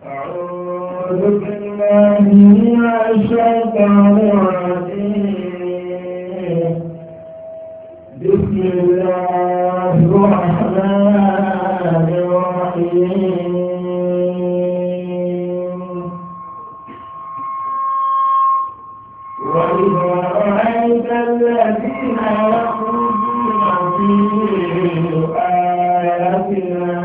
أعوذ بالله من الشيطان الرجيم. بسم الله الرحمن الرحيم. وإذا رأيت الذين يخرجون في آياتنا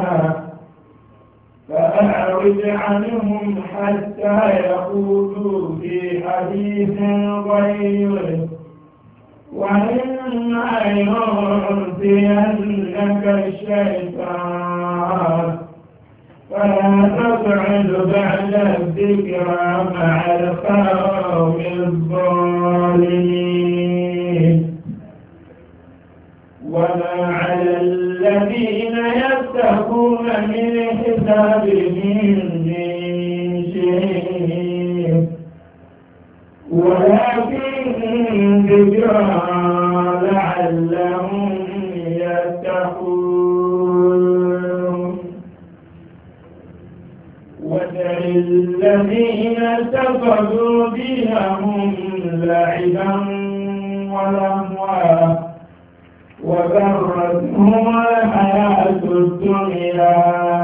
فأعرض عنهم حتى يخوضوا في حديث غيره، وإما ينسينك الشيطان فلا تقعد بعد الذكرى مع القوم الظالمين. وما على الذين يتقون من حسابهم من شيء ولكن ذكرى لعلهم يتقون. وذر الذين اتخذوا دينهم لعبا ولهوا وغرتهم الحياة الدنيا،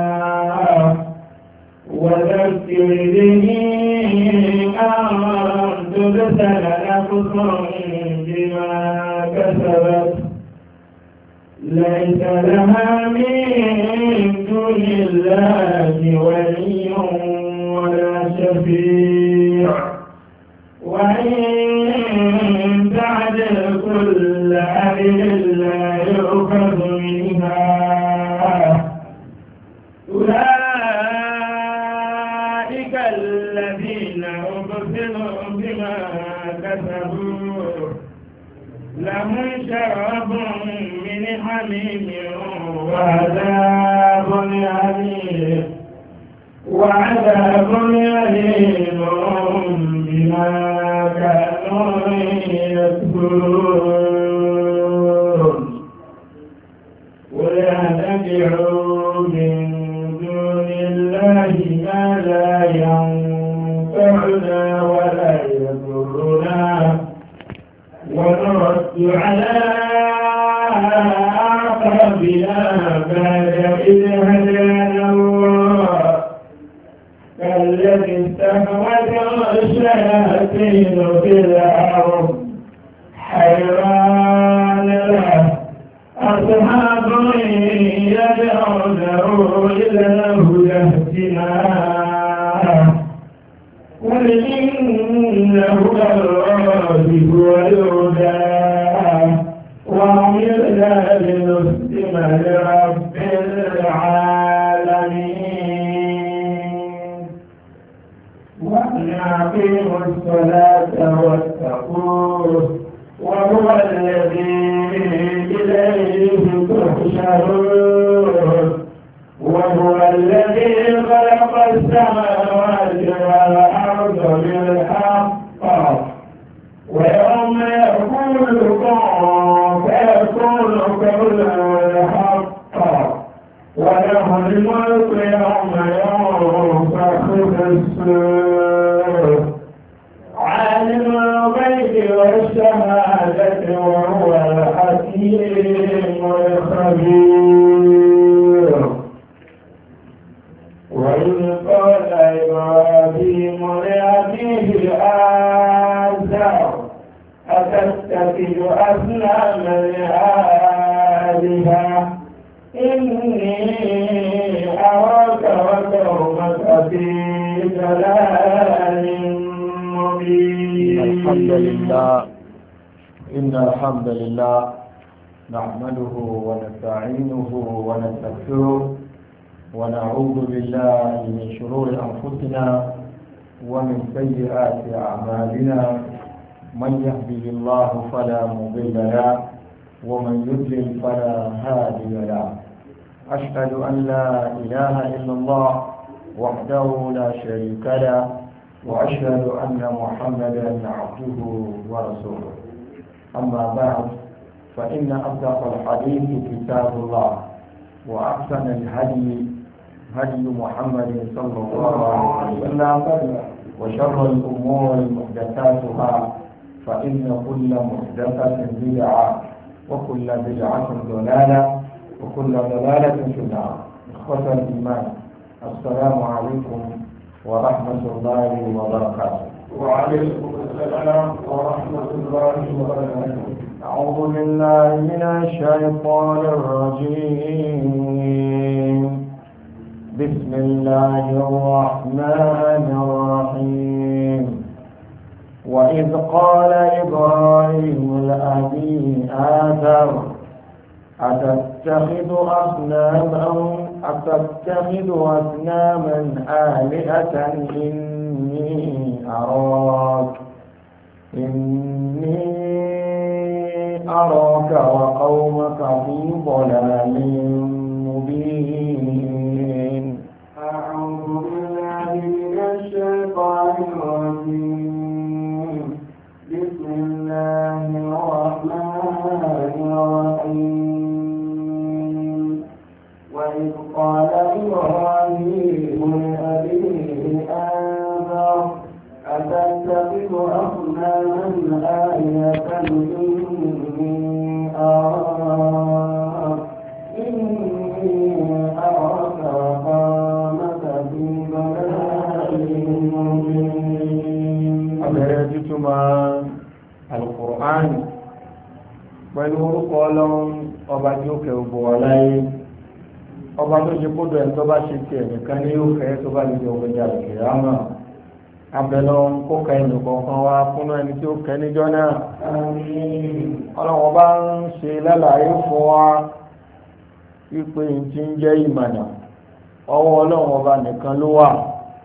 وذكر به أن تبتل نفس بما كسبت ليس لها من دون الله ولي ولا شفيع، وإن تعدل كل عدل لا يؤخذ منها. أولئك الذين أبصروا بما كسبوا لهم شراب من حميم وعذاب أليم بما كانوا يكفرون. ولا تدعوا من دون الله ما لا ينفعنا ولا يضرنا، ونرد على أعقابنا بعد إذ هدانا الله كالذي استهوته الشياطين في الأرض حيران له أصحاب يدعونه إلى الهدى اهتنا. قل إن هدى الله هو الهدى وأمرنا لنسلم لرب العالمين وأن أقيموا الصلاة واتقوه وهو الذي إليه تحشرون. وهو الذي خلق السماوات والأرض بالحق ويوم يقول كن فيكون قولا الحق وله الملك يوم ينفخ في الصور عالم الغيب والشهادة وهو الحكيم الخبير. وإذ قال إبراهيم لأبيه آزر أتتخذ أصناما آلهة إني أراك وقومك في ضلال مبين. إن الحمد لله نحمده ونستعينه ونستغفره ونعوذ بالله من شرور أنفسنا ومن سيئات أعمالنا. من يهده الله فلا مضل له ومن يضلل فلا هادي له. أشهد أن لا إله إلا الله وحده لا شريك له وأشهد أن محمدا عبده ورسوله. أما بعد فإن أصدق الحديث كتاب الله وأحسن الهدي هدي محمد صلى الله عليه وسلم وشر الأمور محدثاتها فإن كل محدثة بدعة وكل بدعة ضلالة وكل ضلالة في النار. إخوة الإيمان، السلام عليكم ورحمة الله وبركاته. وعليكم السلام ورحمة الله وبركاته. أعوذ بالله من الشيطان الرجيم. بسم الله الرحمن الرحيم. وإذ قال إبراهيم لأبيه آزر أتتخذ أصناما آلهة إني أراك وقومك في ضلال مبين. أعوذ بالله من الشيطان الرجيم. بسم الله الرحمن الرحيم. وإذ قال إبراهيم لأبيه آزر أتتخذ أصناما آلهة إني أراك وقومك في ضلال مبين. أبرزتما القرآن pẹ̀lú orúkọ ọlọ́run ọba tí ó kẹ́ ògbò wà láyé, ọba tó ṣe kódò ẹ̀ tó bá ṣe tiẹ̀ nìkan ní yóò fẹ́ tó bá lè jẹ ọgbẹ́jà ìkìyàmà. Abẹ́lọ́ kó ka ẹnu kọ̀ọ̀kan wá fún ẹni tí ó kẹ́ níjọ́ náà. Ọlọ́run bá ń ṣe lálàyé fún wa wípé tí ń jẹ́ ìmọ̀nà ọwọ́ ọlọ́run ọba nìkan ló wà.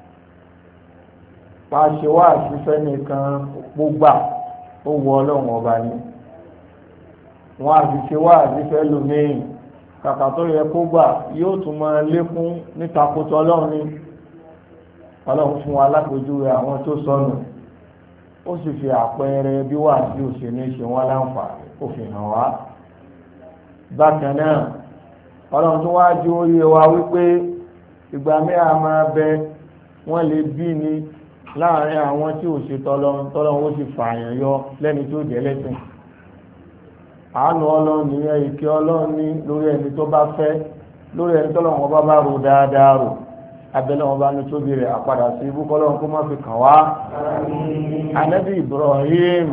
Pa ṣe wá àṣìfẹ́ nìkan gbógbà ó wọ ọlọ́run ọba ni. Wọ́n àṣìṣe wá àṣìfẹ́ lòmíì kàkà tó yẹ kó gbà yóò tún máa lékún nítakótó ọlọ́run ni. Ọlọ́run fún wa lápèjúwe àwọn tó sọnù, ó sì fi àpẹẹrẹ bí wà sí òṣèlú ṣe wọ́n láǹfààní ó fi hàn wá. Bákan náà ọlọ́run tó wáá ju orí wa wípé ìgbà mẹ́ta máa bẹ wọ́n lè bí ni láàrin àwọn tí ò ṣe tọ́lọ́run ó sì fààyàn yọ lẹ́ni tó jẹ́ lẹ́sìn. Àánú ọlọ́run nìyẹn, ìkẹ́ ọlọ́run ní lórí ẹni tó bá fẹ́, lórí ẹni tọ́lọ́run ọba bá ro dáadáa rò. Abẹ́lẹ́ wọn bá ní tóbi rẹ̀ àpadà sí ibú kọ́lọ́run kó má fi kàn wá. Ànábì Ibrahim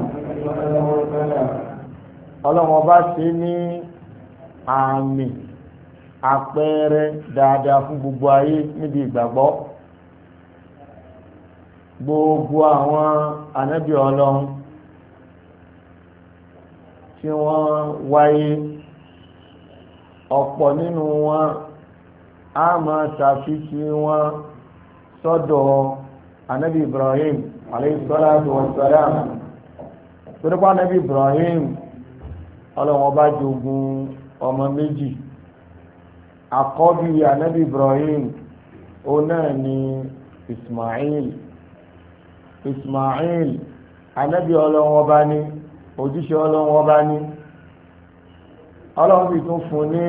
ọlọ́run ọba ṣe ní àmì àpẹẹrẹ dáadáa fún gbogbo ayé níbi ìgbàgbọ́. Gbogbo àwọn ànábì ọlọ́run tí wọ́n wáyé, ọ̀pọ̀ nínú wọn a máa ṣàfihì wọn sọ́dọ̀ ànábì Ibrahim alayhi salatu wassalam. Torípa ànábì Ibrahim ọlọ́wọ́n bá jogun ọmọ méjì. Àkọ́bí ànábì Ibrahim ó náà ni Ismail ànábì ọlọ́wọ́n bá ní, òjíṣẹ́ ọlọ́wọ́n bá ní. Ọlọ́wọ́n sì tún fún ní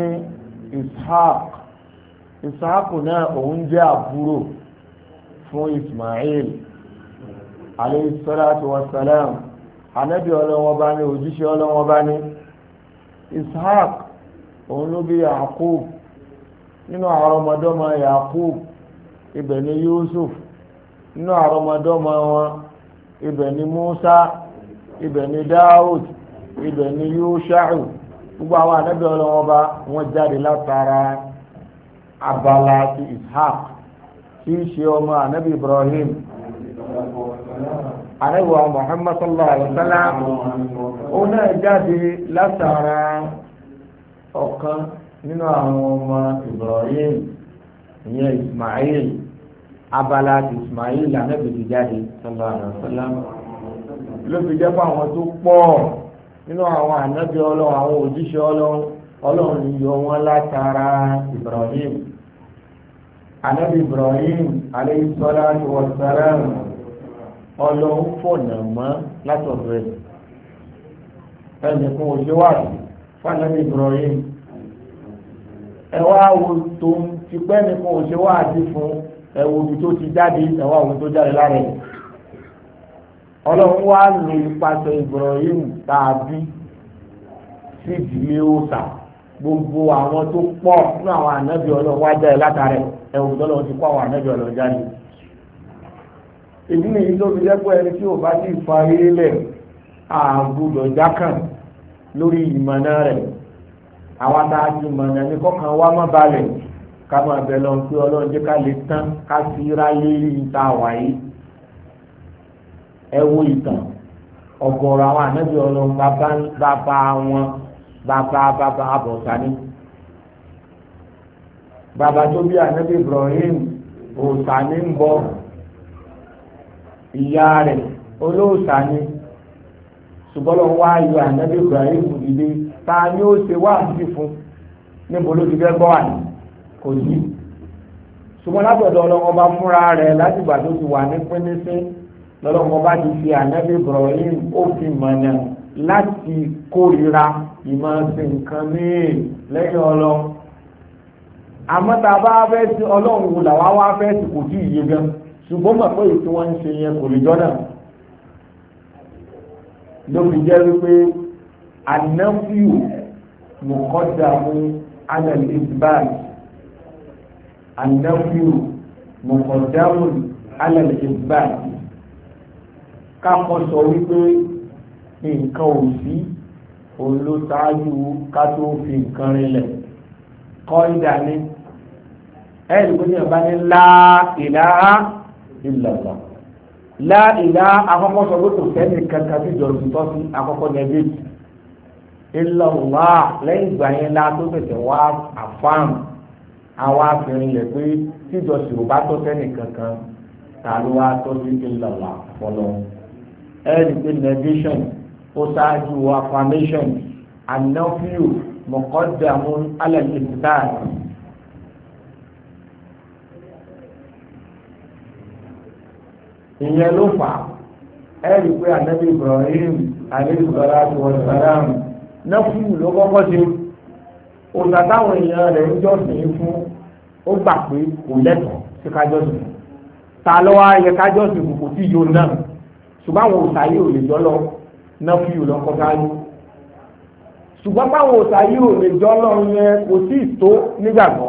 Ishaq náà òun jẹ́ àbúrò fún Ismail alayhi salatu wassalam. Ànábì ọlọ́wọ́n bá ní, òjíṣẹ́ ọlọ́wọ́n bá ní. Ishaq òun ló bí Yaqub. Nínú àrọmọdọ́mọ Yaqub ibẹ̀ ni Yusuf. Nínú àrọmọdọ́mọ wọn ibẹ̀ ni Musa, ibẹ̀ ni Dawud, ibẹ̀ ni Yusha'u. Gbogbo àwọn ànábì ọlọ́wọ́n bá wọ́n jáde látara abala ti Ishaq tí í ṣe ọmọ ànábì Ibrahim. Ànábì wa Muhammad sallallahu alaihi wasallam ó náà jáde látara ọ̀kan nínú àwọn ọmọ Ibrahim, ìyẹn Ismail. Abala ti Ismail ànábì ti jáde sallallahu alaihi wasallam. Ló fi jẹ́ pé àwọn tó pọ̀ nínú àwọn ànábì ọlọ́run, àwọn òjíṣẹ́ ọlọ́run yọ wọn látara Ibrahim. Ànábì Ibrahim alayhi salatu wassalam ọlọ́run fọ̀nà mọ́ látọ̀dọ̀ ẹ̀. Ẹnìkan òṣèwádìí fún ànábì Ibrahim ẹ wá wo tó ti pẹ́ nìkan ò ṣe wá àti fún ẹ wo ibi tó ti jáde ẹ wá wo tó jáde lára ẹ̀ ọlọ́run wá lo ipasẹ̀ Ibrahim tàbí sí ìdílé òòṣà gbogbo àwọn tó pọ̀ nínú àwọn ànábì ọlọ́run wá jáde látàrẹ̀ ẹ wo tọ́lọ́run ti kó àwọn ànábì ọlọ́run jáde ìdí nìyí tó fi lẹ́pọ̀ ẹni tí ò bá ti fa ilẹ̀ àgùdọ̀ jákàn lórí ìmọ̀nà rẹ̀ àwọn àtàkì ìmọ̀nà ní kọ́kàn wá má balẹ̀ ká máa bẹ̀ lọ pé ọlọ́run jẹ́ ká lè tán ká sí ráyé ìta wáyé ẹ wo ìtàn ọ̀gọ̀rọ̀ àwọn ànábì ọlọ́run bàbá àbọ̀sà ni bàbá tó bí ànábì Ibrahim òòṣà ní ń bọ ìyá rẹ̀ olóòṣà ni ṣùgbọ́n lọ́wọ́ wá yọ ànábì Ibrahim ìdílé ta ni ó ṣe wá sí fún níbo ló ti fẹ́ gbọ́ wà ní kò sí ṣùgbọ́n látọ̀dọ̀ ọlọ́wọ́ bá múra rẹ̀ látìgbà tó ti wà ní pínísín lọ́lọ́wọ́ bá ti fi ànábì Ibrahim ó fi mọ̀nà láti kórìíra ìmọ̀ọ́sìn nǹkan mìíràn lẹ́yìn ọlọ́run àmọ́ tá a bá fẹ́ sí ọlọ́run wò làwa wá fẹ́ sí kò tí ì yé gan ṣùgbọ́n mọ̀ pé èyí tí wọ́n ń ṣe yẹn kò lè jọ́nà ló fi jẹ́ wípé anáfíù mọ̀kọ́dàmú alẹ́lẹ́sibáàlì anáfíù mọ̀kọ́dàmú alẹ́lẹ́sibáàlì kákọ́ sọ wípé nǹkan ò sí olóṣáájú ká tó fi nǹkan rinlẹ̀ kọ́ ìdání ẹ̀rì pé ní ọba ní la ilaha illallah la ilaha akọ́kọ́ sọ pé kò sẹ́ni kankan tí ìjọ tuntun sí akọ́kọ́ ní ẹbí illallah lẹ́yìn ìgbà yẹn la tó fẹsẹ̀ wá àfáàm àwọn afẹ́rin lẹ̀ pé tí ìjọ sì ò bá tọ́ sẹ́ni kankan ta ló wá tọ́ sí illallah fọlọ́ ẹ̀rì pé negation ó ṣáájú affirmation an-nafyu muqaddamun ala al-ithbat ìyẹn ló fà ẹ̀rí pé ànábì Ibrahim alayhi salatu wa salam nafyu ló kọ́kọ́ ṣe òṣà táwọn èèyàn rẹ̀ ń jọ́sìn fún ó gbà pé kò lẹ́tọ̀ọ́ sí kájọ́sìn ta ló wá yẹ kájọ́sìn kò tí yóò náà ṣùgbọ́n àwọn òṣà yìí ò lè jọ́ lọ nafyu lọ́kọ́ sáyé ṣùgbọ́n báwọn òṣà yìí ò lè jọ́ lọ́run yẹn kò sí ìtó nígbàgbọ́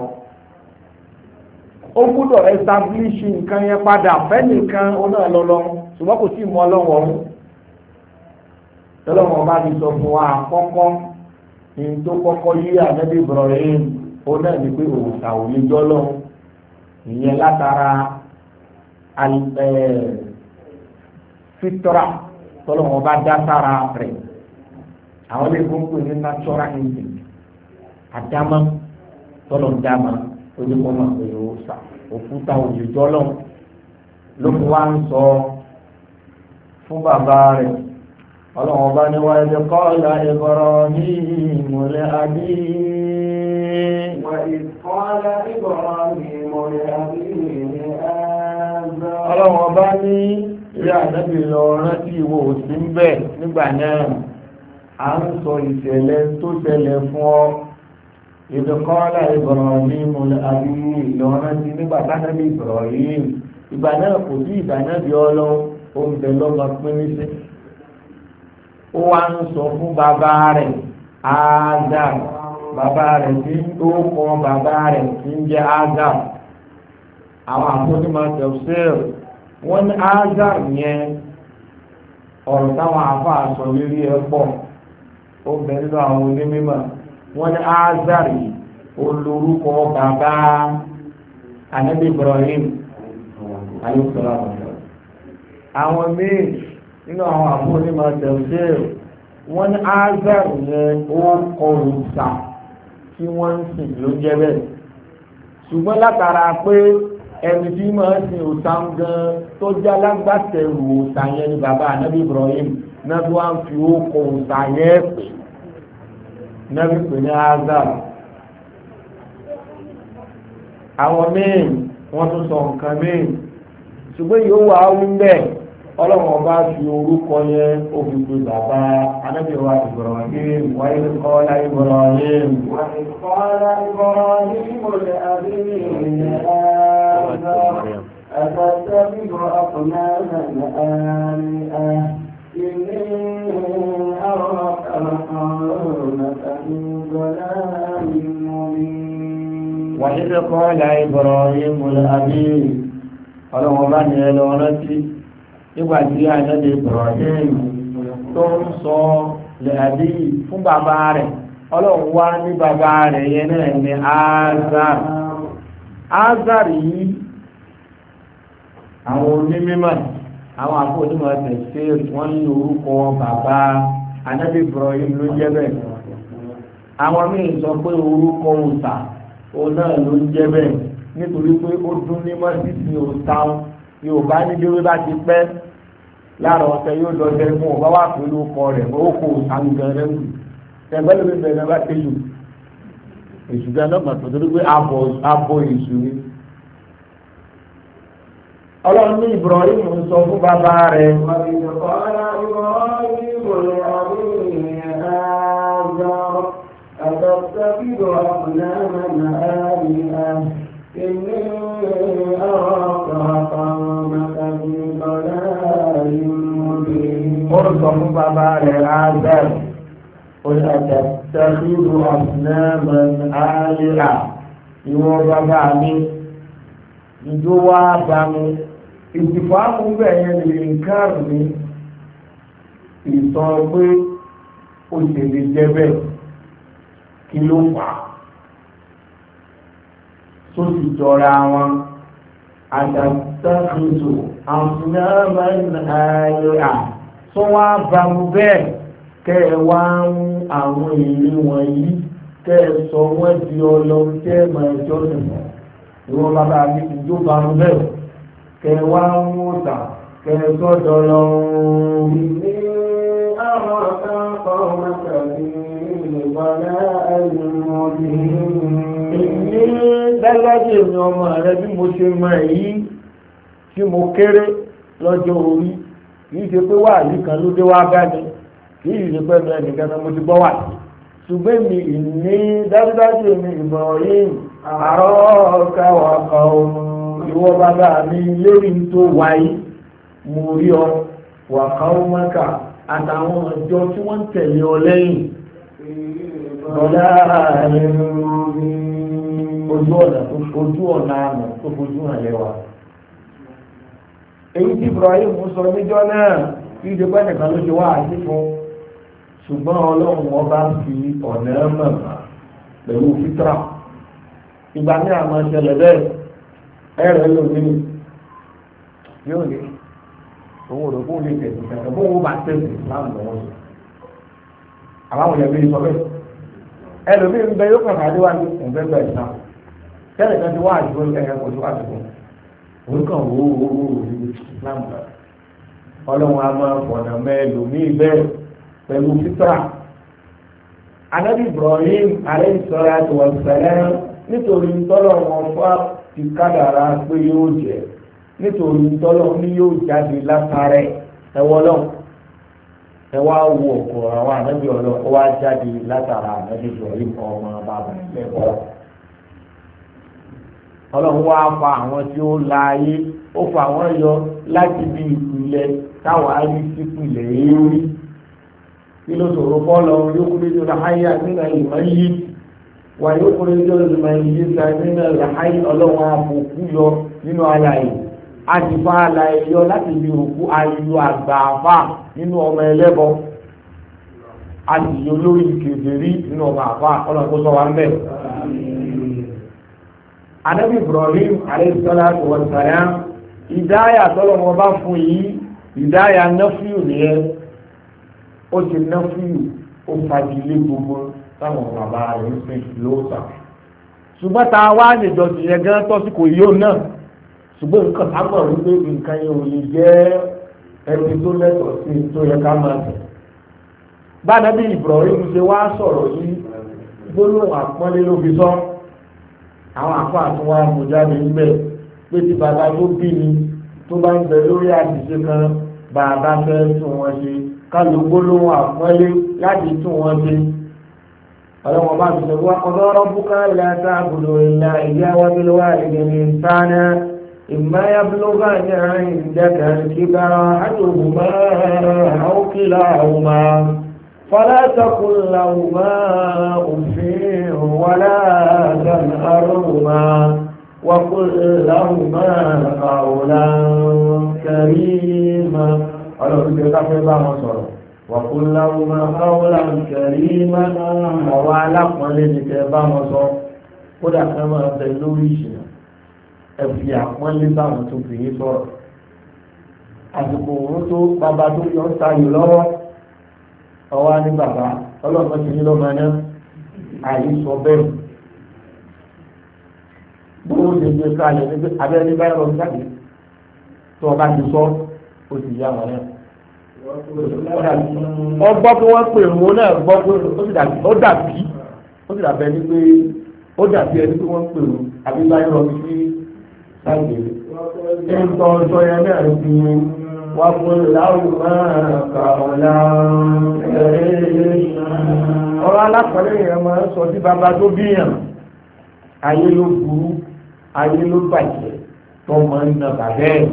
ó gbúdọ̀ establish nǹkan yẹn padà fẹ́nìkan ó náà lọ́lọ́ ṣùgbọ́n kò sí mọ́ ọlọ́run ọ̀hún tọ́lọ́wọ́n bá ti sọ fún wa àkọ́kọ́ ní tó kọ́kọ́ yí ànábì Ibrahim ó náà ní pé òòṣà ò lè jọ́ lọ́run ìyẹn látara fitra tọ́lọ́wọ́n bá dá sára rẹ̀ àwọn lè fún pé ní natural instinct àdámọ́ tọ́lọ̀ dámọ́ ojúkọ́ máa pè ó sà òkúta òjòjọ́ lọ ló fi wá ń sọ fún bàbá rẹ̀ ọlọ́run bá ní wáyé bí qala Ibrahim li abihi ọlọ́run bá ní ilé ànábì lọ rántí ìwò òsì ń bẹ̀ nígbà náà à ń sọ ìṣẹ̀lẹ̀ tó ṣẹlẹ̀ fún ọ ìdókọ́lá Ibrahim àbí ìlọrin ti nígbà tánábì Ibrahim ìgbà náà kò sí ìdánábì ọlọ́run oúnjẹ lọ́mọ pínísí ó wá ń sọ fún bàbá rẹ̀ Azar bàbá rẹ̀ tí ó kọ bàbá rẹ̀ tí ń jẹ́ Azar àwọn àfọ́nímọ̀ tafsir wọ́n ní Azar yẹn ọ̀rọ̀ táwọn àfọ́ àṣọ lérí ẹ̀ pọ̀ ó bẹ̀rẹ̀ nínú àwọn onímọ̀ wọ́n ní Azari olórúkọ bàbá Ànábì Ibrahim alẹ́sọ̀rọ̀ àwọn míì nínú àwọn àbúrò onímọ̀ tafsir wọ́n ní Azari yẹn ó kọ òòṣà tí wọ́n ń sìn ló jẹ́ bẹ́ẹ̀ ṣùgbọ́n látara pé ẹni tí máa ń sin òòṣà gan tó jẹ́ alágbàtẹ̀rù òòṣà yẹn ni bàbá Ànábì Ibrahim náà tó wá ń fi ó kọ òòṣà yẹn pè nabi pè ní Azar àwọn míì wọ́n tún sọ nǹkan míì ṣùgbọ́n yóò wá wí bẹ́ẹ̀ ọlọ́run ọba fi orúkọ yẹn ó fi pe bàbá anábìwá Ibrahim wáyé kọ́lá Ibrahim. wáyé kọ́lá Ibrahim lè àbíyè أتتخذ أصناما آلهة إني أراك وقومك في ضلال مبين. وإذ قال إبراهيم لأبيه ọlọ́wọ́n bá ní ẹ lọ rántí nígbà tí ànábì Ibrahim tó ń sọ lẹ́àbí fún bàbá rẹ̀ ọlọ́wọ́n wá ní bàbá rẹ̀ yẹn náà ní Azar yìí àwọn onímọ̀ àwọn àfọ̀dúnmọ̀ tẹ̀sí wọ́n ní orúkọ bàbá ànábì Ibrahim ló jẹ́ bẹ́ẹ̀ àwọn míì sọ pé orúkọ òòṣà òun náà ló ń jẹ́ bẹ́ẹ̀ nítorí pé ó dún ní mọ́sídìí òòtàn Yorùbá ní bí wọ́n bá ti pẹ́ lára ọ̀sẹ̀ yóò lọ jẹ́ fún ọba wà pẹ̀lú ọkọ rẹ̀ ó kó òòtàn gan-an lù ẹgbẹ́ ló ń bẹ̀rẹ̀ bá tẹ́lù èṣù gan náà pàtó torí pé abo èṣù ni. Ọlọ́run ní Ibrahim ń sọ fún bàbá rẹ̀. أتتخذ أصناما آلهة إني أراك وقومك في ضلال مبين. Orúkọ fún bàbá rẹ̀ Azar. أتتخذ أصناما آلهة. Ìwọ bàbá mi, ìjọ wa bá mi. Ìtìfàmù bẹ̀yẹn lè ń kárù ní ìsọ pé ó ṣe lè jẹ́ bẹ́ẹ̀. Kí ló fà á tó sì jọra wọn àtàtàkùtù àfúnáàmà tó wá bá mú bẹ́ẹ̀ kẹ́ ẹ wá ń àwọn èrè wọ̀nyí kẹ́ ẹ sọ wọ́n di ọlọ́run tẹ́ ẹ máa jọ́ nìyẹn ìwọ́n bàbá mi ti jó bá mú bẹ́ẹ̀ kẹ́ ẹ wá ń mú ta kẹ́ ẹ sọ́dọ̀ lọ́run. ìní àwọn akẹ́kọ̀ọ́ mọ́tàlí Ìní dálájì èmi ọmọ rẹ bí mo ṣe mọ èyí tí mo kéré lọ́jọ́ orí kìí ṣe pé wà yìí kan ló dé wá bá mi kìí ṣe pé mi ẹnìkan mo ti gbọ́ wà sí ṣùgbọ́n mi ìní dálájì èmi Ibrahim àrọ́ọ̀ká wà kọ́ ìwọ bàbá mi lérí tó wáyé mo rí ọ wà káwọn mọ́kà àtàwọn ọjọ́ tí wọ́n ń tẹ̀lé ọ lẹ́yìn. Ọ̀dá ojú ọ̀nà àmà tó fojú hàn lẹ́wà. Èyí tí Ibrahim sọ níjọ́ náà kí ìjọ pẹ́ nìkan ló ṣe wá àti fún ṣùgbọ́n Ọlọ́run ọba fi ọ̀nà mọ̀mọ́ pẹ̀lú fitra. Ìgbà ní àmọ́ ṣẹlẹ̀ bẹ́ẹ̀ ẹ̀rẹ̀ lónìí yóò ní òun ò rò fún olè tẹ̀sí kẹ̀kẹ́ fún òun bá tẹ̀sí láàmú lọ́wọ́ sọ. Àwọn òyìnbó sọ bẹ́ẹ̀. Ẹlòmíì ń bẹ yóò kàn án déwájú òǹfẹ́ bẹ́ẹ̀ sá tẹ́lẹ̀ kan ti wá àdúgbò ẹ̀yẹ kò tó àdúgbò òun kàn wó Islam lọ Ọlọ́run a máa fọ̀nà mẹ́lòmíì bẹ́ẹ̀ pẹ̀lú fitra. Ànábì Ibrahim alayhi salatu wa salam nítorí tọ́lọ̀ wọn fà ti kádàrá pé yóò jẹ́ nítorí tọ́lọ̀ ní yóò jáde látàrẹ ẹ̀wọ́ lọ́wọ́ ẹ wá wo ọkọ àwọn ànábì ọlọ́kọ wá jáde látara ànábì Ibrahim ọmọ bàbá ẹ̀kọ́. Ọlọ́run wá fa àwọn tí ó la ayé ó fa àwọn yọ láti bí ìpìlẹ̀ táwọn ayé sí ìpìlẹ̀ èérí. Kí ló sọ̀rọ̀ fọ́lọ́ yóò kúrò ní ọ̀háyà nínú ìmọ̀ yìí wà yóò kúrò ní ìmọ̀ yìí sa nínú ọ̀háyà Ọlọ́run àbòkú yọ nínú alàyè. Àtìfá alàyè yọ láti bí òkú ayò àgbààfà nínú ọmọ ẹlẹ́bọ àtìyọ lórí kèfèrí nínú ọmọ àfà ọlọ́pọ̀ sọ wà ń bẹ̀. Ànábì Ibrahim alayhi salatu wa salam ìdáyà tọ́lọ́mọ bá fún yìí ìdáyà nọ́fíù nìyẹn ó ti nọ́fíù ó fagilé gbogbo táwọn bàbá rẹ̀ ń sìn lóòótọ́ ṣùgbọ́n tá a wá nìjọ sí yẹn gán tọ́síkò yóò náà ṣùgbọ́n nǹkan sábà wípé nǹkan yẹn ò lè jẹ́ ẹni tó lẹ́tọ̀ọ́ sí tó yẹ ká máa tẹ̀. Báyìí bí Ibrahim ṣe wá sọ̀rọ̀ yìí gbólóhùn àpọ́nlé ló fi sọ àwọn àfáà tó wá mú jáde níbẹ̀ pé tí bàbá tó bí mi tó bá ń bẹ lórí àṣìṣe kan bàbá fẹ́ tún wọn ṣe kálù gbólóhùn àpọ́nlé láti tún wọn ṣe. ọlọ́wọ́n bá ti sọ wá qada rabbuka alla ta'budu illa iyyahu wa bil walidayni ihsana imma yablughanna 'indaka al-kibara ahaduhuma aw kilahuma fala taqul lahuma uffin wala tanharhuma وقل لهما قولا كريما ọlọ́run ti ká fẹ́ bá wọn sọ̀rọ̀ وقل لهما قولا كريما ọ̀rọ̀ alápọ̀nlé ni kẹ́ bá wọn sọ kódà kan máa bẹ lórí ìṣìnà ẹ̀fì àpọ́nlé báwọn tó fi yín sọ̀rọ̀ àsìkò òun tó bàbá tó yọ ń tayò lọ́wọ́ ọwọ́ ní bàbá ọlọ́run ti ní lọ́mọ náà àìsọ bẹ́ẹ̀ bó ṣe gbé kalẹ̀ níbi abẹ́rẹ́ báyìí lọ jáde tó ọba ti sọ ó ti yá wọn náà. ọgbọ́ pé wọ́n pè wọ́n náà gbọ́ pé ó dàbí ẹni pé ó dàbí ẹni pé wọ́n pè wọ́n àbí báyìí lọ sí sáyé. ẹ̀ńtọ́ ọjọ́ yẹn náà fi wá fún láwùjọ kà ọ̀la ọ̀rọ̀ alákọ̀ọ́lẹ̀ yẹn máa ń sọ sí bàbá tó bíyàn ayé ló burú ayé ló bàjẹ́ tó máa ń nà bàbá ẹ̀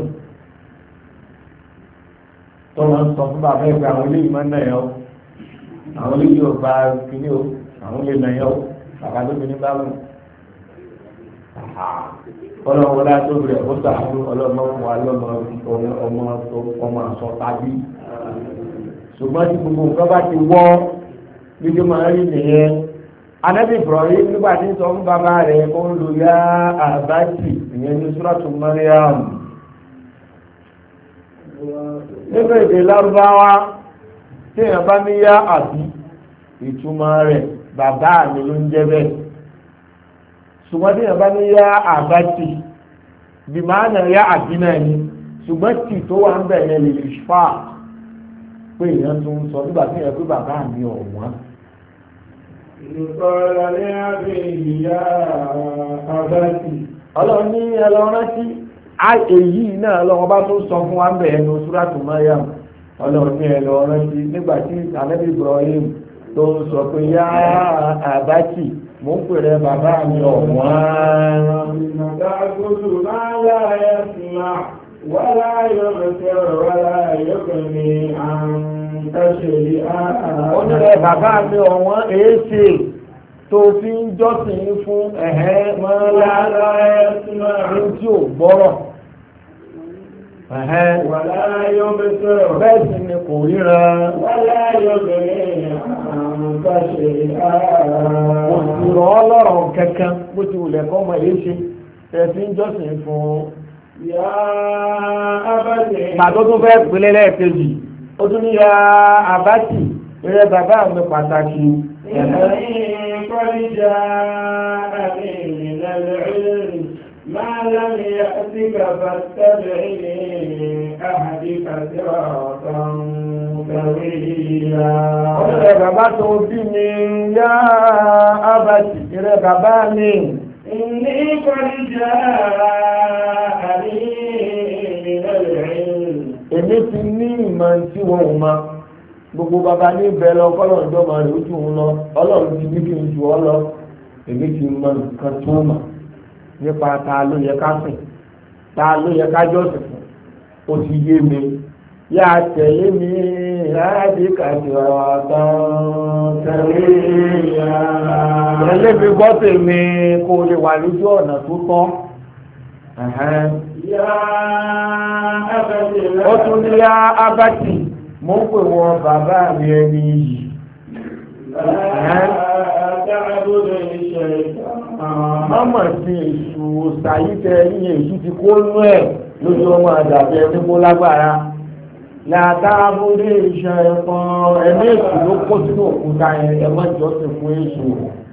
tó máa ń sọ fún bàbá ẹ̀ pé àwọn eléyìí máa ń nà yẹn o àwọn eléyìí ò gba kíní o àwọn lè nà yẹn o bàbá tó fi ní bá wọn. ọlọ́run wọlé àtòbí rẹ̀ ó sàánú ọlọ́mọ fún wa lọ́mọ ọmọ àṣọ tàbí ṣùgbọ́n tí gbogbo nǹkan bá ti wọ́ gbígbé máa rí nìyẹn. Ànábì Ibrahim nígbà tí ń sọ fún bàbá rẹ̀ ó ń lo yá àbájì ìyẹn ní Suratu Maryam. Nígbà èdè Lárúbáwá tí èèyàn bá ní yá àbí ìtumọ̀ rẹ̀ bàbá mi ló ń jẹ́ bẹ́ẹ̀. Ṣùgbọ́n tí èèyàn bá ní yá àbájì bí máa nà yá àbí náà ni ṣùgbọ́n tì tó wà ń bẹ̀rẹ̀ lè fà pé èèyàn tó ń sọ nígbà tí èèyàn pé bàbá mi ọ̀wọ́n. Ìkọ̀ọ̀lá ní àbẹ̀yìn yá àbájì. Ọlọ́run ní ẹlọ́rántí èyí náà lọ́wọ́ bá tó sọ fún wa ń bẹ̀rẹ̀ ní Suratu Maryam. Ọlọ́run ní ẹlọ́rántí nígbà tí Ànábì Ibrahim tó ń sọ pé yá àbájì mò ń pè rẹ bàbá mi ọ̀wọ́n. Ìnàdá gbódù máa láyé sílá wọ́lá yóò bẹ̀rẹ̀ wọ́lá yóò kẹ́ni àrùn. Onílẹ̀ bàbá mi ọ̀wọ́n èéṣe tó fi ń jọ́sìn fún ẹ̀hẹ́ mọ́lá ní tí ò gbọ́rọ̀. Bẹ́ẹ̀ sì ni kò ríran. Kò sì rọ̀ ọ́ lọ́rọ̀ kankan bó ti wùlẹ̀ kọ́ mọ èéṣe tẹ̀ fi ń jọ́sìn fún. Màtó tún fẹ́ pèlè lẹ́ẹ̀kejì. Ó tún ní ya àbátì rẹ bàbá mi pàtàkì. Ìrìn kọ́líjà àmì ìrìnlẹ̀ ìrìn máa lámì àti bàbá tẹ́lẹ̀ ìrìn àhàdíkà sí ọ̀tàn kẹwé ìyá. Ó ní rẹ bàbá tó bí mi yá àbátì rẹ bàbá mi. Ìrìn kọ́líjà àmì ìrìnlẹ̀ ìrìn. Èmi ti ní ìmọ̀ tí wọ́n ò máa gbogbo bàbá ní ibẹ̀ lọ kọ́lọ́run tó máa rèé jù ń lọ ọlọ́run ti ní kí n jù ọ́ lọ èmi ti mọ nǹkan tó mà nípa ta ló yẹ ká sìn ta ló yẹ ká jọ́sìn fún ó ti yé mi yá tẹ̀lé mi láti kàdé ọ̀tàn tẹ̀lé mi gbọ́ tèmi kó o lè wà lójú ọ̀nà tó tọ́. Ó tún ní yá abátì mo ń pè wọ́n bàbá mi ẹni yìí. Mọ́mọ̀ sí èṣù ṣàyítẹ́ ní èṣù ti kó nú ẹ̀ lójú ọmọ àdàbẹ̀ ẹni kó lágbára. Látàbúrí iṣẹ́ ẹ̀kan ẹni èṣù ló kó sínú òkúta yẹn ẹ má jọ́sìn fún èṣù.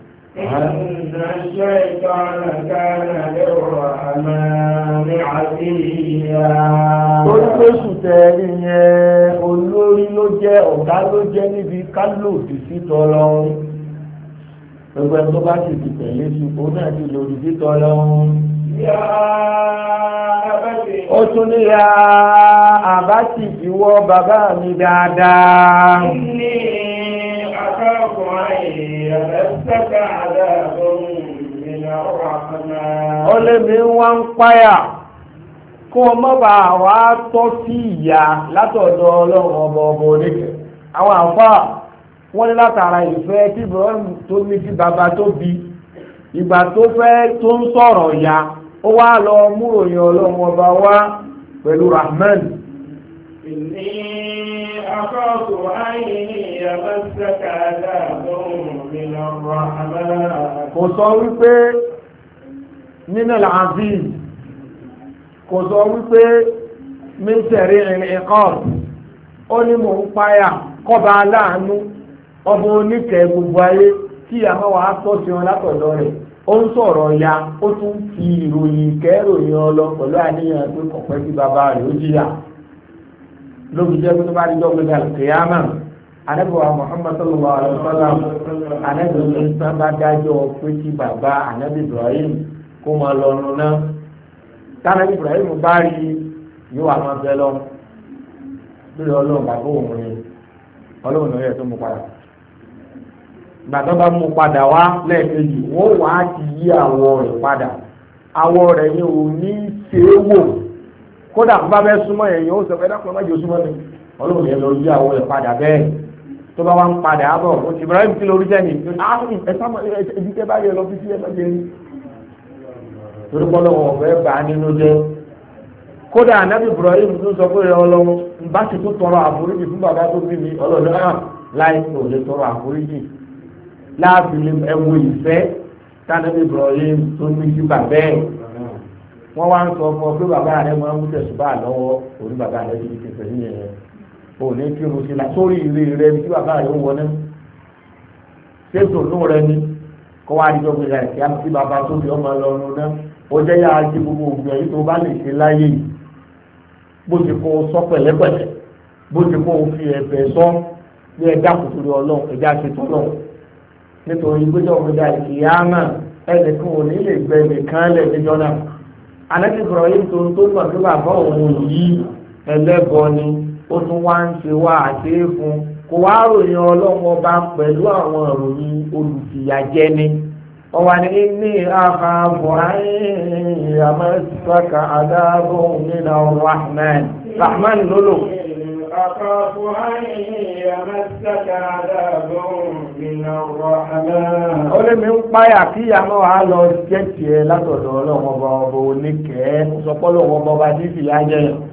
Torí pé sùtẹ̀ẹ̀rí yẹn olórí ló jẹ́ ọ̀gá ló jẹ́ níbi kálòdì sí tọ́lọ́run. Gbogbo ẹni tó bá sì ti tẹ̀lé ṣùgbọ́n náà ti lòdì sí tọ́lọ́run. Ó tún ní ya àbá ti ìwọ bàbá mi dáadáa. Ní akọ́kọ̀ ẹ̀ẹ́dẹ́gbẹ̀ta àdáàbọ̀n nínú ọ̀rọ̀ àkànná. Ó lé mi wá ń páyà kó o má bàa wá tọ́ sí ìyá látọ̀dọ̀ ọlọ́run ọba oníkẹ́. Àwọn àfáà wọ́n ní látara ìfẹ́ tí Ibrahim tó ní sí bàbá tó bí ìgbà tó fẹ́ tó ń sọ̀rọ̀ ya ó wá lọ múròyìn ọlọ́run ọba wá pẹ̀lú Rahman. Ìní akọ́kọ̀ ẹ̀ẹ́dẹ́gbẹ̀ta àdáàbọ̀n nínú ọ̀rọ̀ àkànná. Kò sọ wípé nínú al-Aziz, kò sọ wípé mísẹ̀rí ìrìnkọ́, ó ní mò ń páyà kọba aláàánú ọba oníkẹ́ gbogbo ayé tí àmọ́ wàá tọ́ sí wọn látọ̀dọ̀ rẹ̀. Ó ń sọ̀rọ̀ ya, ó tún fi ìròyìn kẹ́ròyìn ọlọ pẹ̀lú àníyàn pé kọ̀pẹ́ sí bàbá rẹ̀ ó jìyà lóbi jẹ́ pé tó bá rí dọ́gbé dà kìyàmà. Ànábì wa Muhammad sallallahu alaihi wasallam ànábì ní sábà dájọ́ pé kí bàbá ànábì Ibrahim kó máa lọ ọ̀run náà. Tánàbí Ibrahim bá rí yóò wà máa bẹ lọ lórí ọlọ́run bàbá òun rẹ̀ ọlọ́run rẹ̀ tó mú padà. Gbàtọ́ bá mú padà wá lẹ́ẹ̀kejì wọ́n wá ti yí àwọ̀ rẹ̀ padà. Àwọ̀ rẹ̀ ni ò ní ṣe é wò. Kódà bá bẹ́ súnmọ́ ẹ̀yìn ó sọ pé dákùnrin má jẹ́ súnmọ́ mi. Ọlọ́run yẹn lọ yí àwọ̀ rẹ̀ padà bẹ́ẹ̀. Tó bá wá ń padà á bọ̀ ó ti Ibrahim tí lórí jẹ́ ni ẹbí tẹ́ bá yẹ lọ fi sí ẹ lọ́jẹ́ rí. Torí pọ́lọ́wọ́ ọ̀fẹ́ bá nínú jẹ́. Kódà ànábì Ibrahim tó sọ pé ọlọ́run bá ti tún tọrọ àforíjì fún bàbá tó bí mi ọlọ́run náà láì tó lè tọrọ àforíjì láàfin ẹwọ ìfẹ́ tánàbí Ibrahim tó ní sí bàbá ẹ̀. Wọ́n wá ń sọ fún ọ pé bàbá rẹ̀ máa ń mú tẹ̀sùbá lọ́wọ́ òní bàbá rẹ̀ ti ti tẹ̀sẹ̀ ní ẹ̀rẹ́ òní kí irun sí la sórí ilé rẹ̀ tí bàbá rẹ̀ ń wọ náà ṣètò inú rẹ̀ ni kó wá dídọ́ gbé rẹ̀ kí á sí bàbá tó bí ọmọ lọ́rùn náà ó jẹ́ yá ajé gbogbo ògùn ẹ̀yìn tó bá lè ṣe láyé yìí bó ti kó sọ pẹ̀lẹ́pẹ̀lẹ́ bó ti kó fi ẹ̀fẹ̀ sọ ní ẹ̀dá kùtùrù ọlọ́run ẹ̀dá ṣètò ọlọ́run nítorí gbẹ́jọ́ òmìnira ìkìyàmà ẹnìkan ò ní lè gbẹ nìkan lẹ̀ níjọ́ náà. Ànábì Ibrahim tó ń tó mọ̀ pé bàbá òun yìí ẹlẹ́bọ ni ó tún wá ń ṣe wá àṣẹ fún kò wá ròyìn ọlọ́run ọba pẹ̀lú àwọn ìròyìn olùfìyàjẹni. Ọwọ́ ni ní àkàbọ̀ àmọ́sàkà àdáàbò nínú Rahman. Rahman lólò. أخاف أن يمسك عذاب من الرحمن. Ó lé mi ń páyà kí àmọ́ wa lọ jẹ́ tiẹ̀ látọ̀dọ̀ ọlọ́run ọba ọba oníkẹ́ sọpọ́ lọ́wọ́ ọba ọba tí fìyà jẹ́ yàn.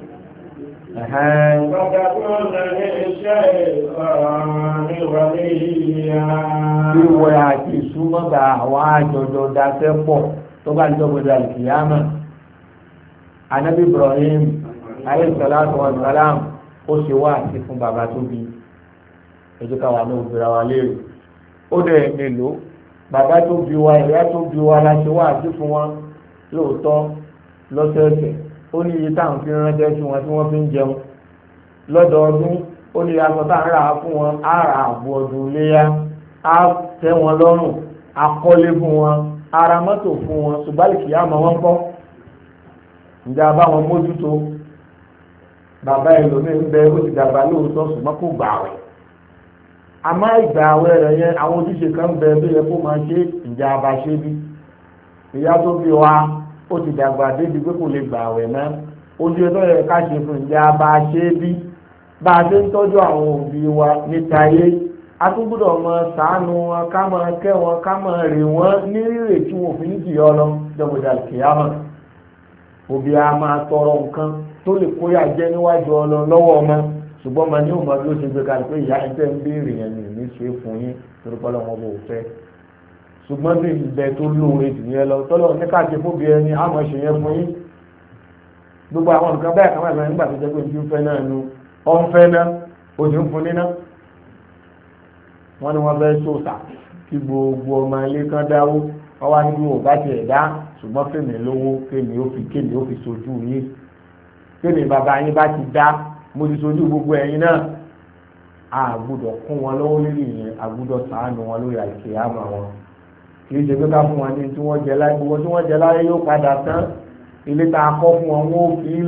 Ìwọ̀ àti ìsúmọ́gbà àwọn àjọjọ dáṣẹ́ pọ̀ tó bá jọ́gbọ́dọ̀ àlùkìyámà. Ànábì Ibrahim alayhi salatu wa salam ó ṣe wá àti fún bàbá tó bí ẹjọ́ káwa ní òbíra wa léèrè ó dẹ̀ mélòó bàbá tó bí wa ìyá tó bí wa la ṣe wá àti fún wọn lóòótọ́ lọ́sẹ̀ẹ̀sẹ̀ ó ní iye táwọn fi ránṣẹ́ sí wọn tí wọ́n fi ń jẹun lọ́dọọdún ó ní aṣọ tá à ń rà á fún wọn á rà àbò ọdún léyà á tẹ́ wọn lọ́rùn á kọ́lé fún wọn á ra mọ́tò fún wọn ṣùgbọ́n kìí àmọ́ wọn kọ́ ǹjẹ́ a bá wọn mójútó bàbá ẹlòmíì ń bẹ ó ti dàgbà lóòótọ́ ṣùgbọ́n kò gbà wẹ̀ àmọ́ ìgbà àwẹ̀ rẹ̀ yẹn àwọn ojúṣe kan ń bẹ bí yẹ kó máa ṣe ìjà àbá ṣe bí ìyá tó bí wa ó ti dàgbà débi pé kò lè gbà wẹ̀ mọ́ ojú ẹjọ́ yẹ ká ṣe fún ìjà àbá ṣe bí bá a ṣe ń tọ́jú àwọn òbí wa níta ayé a tún gbọ́dọ̀ mọ ṣàánú wọn ká máa kẹ́ wọn ká máa rè wọ́n ní rírè tí wọn ò fi ní jìyà lọ jọ̀gbọ̀dà kìámà òbí a máa tọrọ nǹkan tó lè kóyà jẹ́ níwájú Ọlọ́run lọ́wọ́ ọmọ ṣùgbọ́n ọmọ ní òmò bí ó ṣe gbé kalẹ̀ pé ìyá ẹgbẹ́ ń béèrè yẹn ní ṣe fún yín torí pọ́lọ́ wọn bò fẹ́ ṣùgbọ́n bí ìbẹ̀ tó lóore jù yẹn lọ tọ́lọ́ ní káàkiri fún bí ẹni àmọ́ ṣe yẹn fún yín gbogbo àwọn nǹkan báyìí kan báyìí nígbà tó jẹ́ pé ojú ń fẹ́ náà nu ọ́ ń fẹ́ náà ojú ń fún níná wọ́n ní wọ́n fẹ́ sòsà kí gbogbo ọmọ ilé kan dáwó wọ́n wá níbi òbá tiẹ̀ dá ṣùgbọ́n fèmí lówó kémi ó fi sojú yín kémi bàbá yín bá ti dá mo ti sojú gbogbo ẹ̀yin náà a gbọ́dọ̀ kún wọn lọ́wọ́ lórí yẹn a gbọ́dọ̀ ṣàánú wọn lórí àìsè àmà wọn kì í ṣe pé ká fún wọn ní tí wọ́n jẹ láyé gbogbo tí wọ́n jẹ láyé yóò padà tán ilé tá a kọ́ fún wọn wọn ò fi ilẹ̀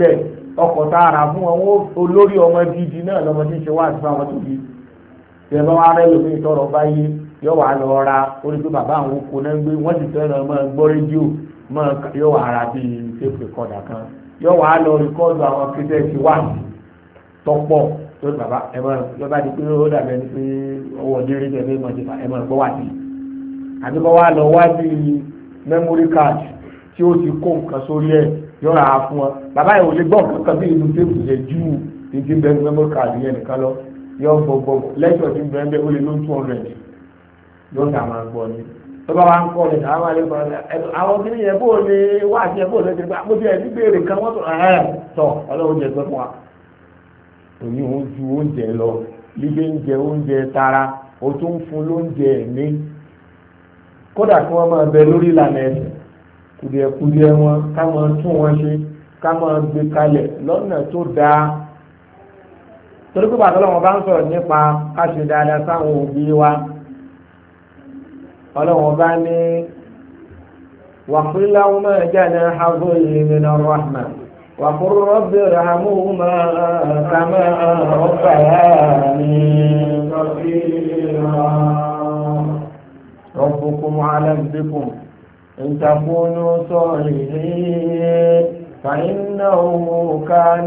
ọkọ̀ tá a rà fún wọn olórí ọmọ gidi náà lọ́mọ tí ń ṣe wá àti fún àwọn tó di tẹ bá wá rẹ lómi tọrọ báyé yóò wá lọ ra orí pé bàbá àwọn oko náà ń gbé wọ́n sì fẹ́ràn máa gbọ́ rédíò yóò wá ra bíi tape recorder kan yóò wá lọ rìkọ́dù àwọn kẹsẹ̀tì wà tọ́pọ̀ tó bàbá lọ́ba di pé ó dàbẹ̀ ni pé owó ọdún ẹ̀ fẹ́ mọ̀ ẹ̀ mọ̀ gbọ́ wà sí àbí kọ́ wá lọ wá bíi memory card tí ó ti kó nǹkan sórí ẹ̀ yóò rà á fún wọn bàbá yẹn ò lè gbọ́ nǹkan kan bí inú tébù yẹn jù ìdí bẹ́ẹ̀ memory card yẹn nìkan lọ yóò gbọ́ lẹ́tọ̀ tí bẹ́ẹ̀ ó lè ló 200 yóò dà máa gbọ́ ni tó bá wá ń kọ́ ni àwọn àlejò àwọn kìíní yẹn bó lè wá àti ẹ̀ bó lè ti gbà mo ti ẹ̀ ní béèrè kan wọ́n tọ̀ ọlọ́run jẹ gbọ́ fún wa òní òun ju oúnjẹ lọ lílé ń jẹ oúnjẹ tara ó tún fún lóúnjẹ ẹ̀mí kódà kí wọ́n máa bẹ lórí ìlànà ẹ̀sìn kùdìẹ̀kùdìẹ̀ wọn ká máa tún wọn ṣe ká máa gbé kalẹ̀ lọ́nà tó dáa torí pé bàtà ọlọ́wọ́n bá ń sọ̀rọ̀ nípa ká ṣe dáadáa sáwọn òbí wa ọlọ́wọ́n bá ní waqul lahuma janaha dhulli minar rahmah wa qur rabbi irhamhuma kama rabbayani saghira rabbukum a'lam bikum in takunu salihin فإنه كان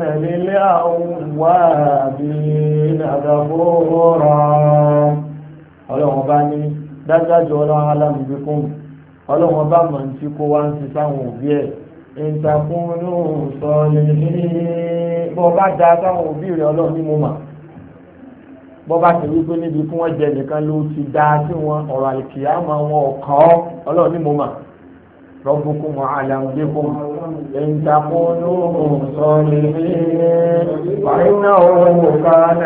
للأوابين غفورا ọlọ́run bá ní dájájọ́ ọlọ́run alámùbíkún ọlọ́run bá mọ̀ tí kó wá ń ti sáwọn òbí ẹ̀ ìtàkùnú sọ ní bọ́ bá dá sáwọn òbí rẹ̀ ọlọ́run ní mo mà bọ́ bá ti wípé níbi kí wọ́n jẹ nìkan ló ti dá sí wọn ọ̀rọ̀ àlìkìyàmọ̀ wọn ọ̀kan ọlọ́run ní mo mà ربكم أعلم بكم إن تكونوا صالحين فإنه كان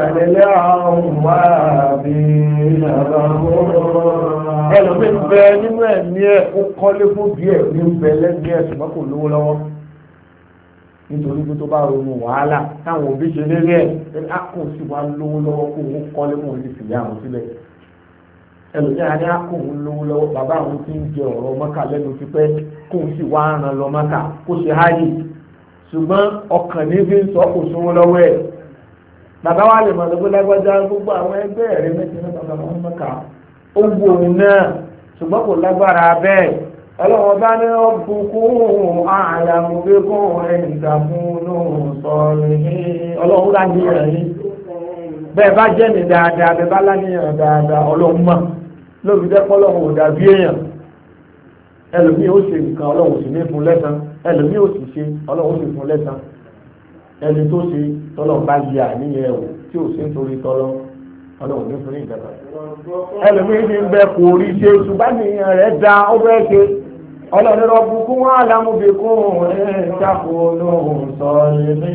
للأوابين غفورا ẹlòmíín bẹ nínú ẹ̀mí ẹ̀ ó kọ́lé fún díẹ̀ ní bẹ̀lẹ́ díẹ̀ ṣùgbọ́n kò lówó lọ́wọ́ nítorí pé tó bá ronú wàhálà táwọn òbí ṣe lérí ẹ̀ á kò sí wa lówó lọ́wọ́ kó òun kọ́lé fún òun ti fìyà àwọn sílẹ̀ ẹlòmíín adé akóhun lówó lọ́wọ́ bàbá àwọn tí ń jẹ ọ̀rọ̀ mọ́kà lẹ́nu ti pẹ́ kóhun sì wá ràn lọ mọ́kà kó ṣe háyì ṣùgbọ́n ọkàn níbi ń sọ kò sówó lọ́wọ́ ẹ̀ bàbá wa lè mọ̀ lọ́gbẹ́ lágbájá gbogbo àwọn ẹgbẹ́ ẹ̀rẹ́ mẹ́tì náà bàbá wọn mọ́kà ó wu òun náà ṣùgbọ́n kò lágbára bẹ́ẹ̀ ọlọ́wọ́ bá ní ọ̀bùnkún àlàmúgbékún ẹ̀ǹdàmúnú sọ̀rọ̀ ọlọ́run láníyàn yìí bẹ́ẹ̀ bá jẹ́ ní dáadáa bẹ́ẹ̀ bá láníyàn dáadáa ọlọ́run mọ̀ lóbi dẹ́pọ́ ọlọ́run ò dàbí èèyàn ẹlòmíì ó ṣe nǹkan ọlọ́run sì ní fún lẹ́san ẹlòmíì ó sì ṣe ọlọ́run ó sì fún lẹ́san ẹni tó ṣe tọ́lọ́run bá yẹ àníyàn ẹ̀wò tí ò ṣe ń torí tọ́lọ́ ọlọ́run ní fún ní ìjọba ẹlòmíì ní bẹ kò rí ṣe ṣùgbọ́n nìyẹn rẹ̀ da ó bẹ́ẹ̀ ṣe ọlọ́run rọ́bù kún wọn alámúbẹ̀kún ẹ̀ ṣàkóso sọ̀rọ̀ ní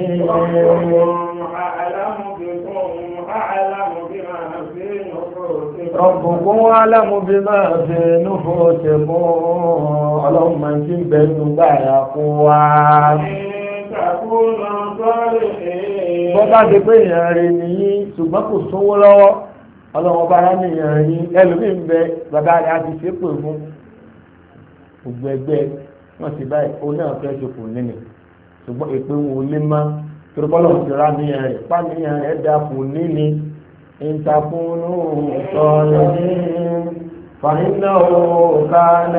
ربكم أعلم بما في نفوسكم ọlọ́run máa ń tí ń bẹ nínú gbáyà fún wa. bọ́ bá dé pé èèyàn rẹ̀ nìyí ṣùgbọ́n kò sówó lọ́wọ́ ọlọ́run bá rán èèyàn rí ẹlòmíín bẹ bàbá rẹ̀ á ti ṣépè fún gbogbo ẹgbẹ́ wọn ti báyìí ó náà fẹ́ ṣe kò nínú ṣùgbọ́n èpè wọn ò lè má torí bọ́lá ti rán èèyàn rẹ̀ pàmìyàn rẹ̀ dà kò níní. إن تكونوا صالحين فإنه كان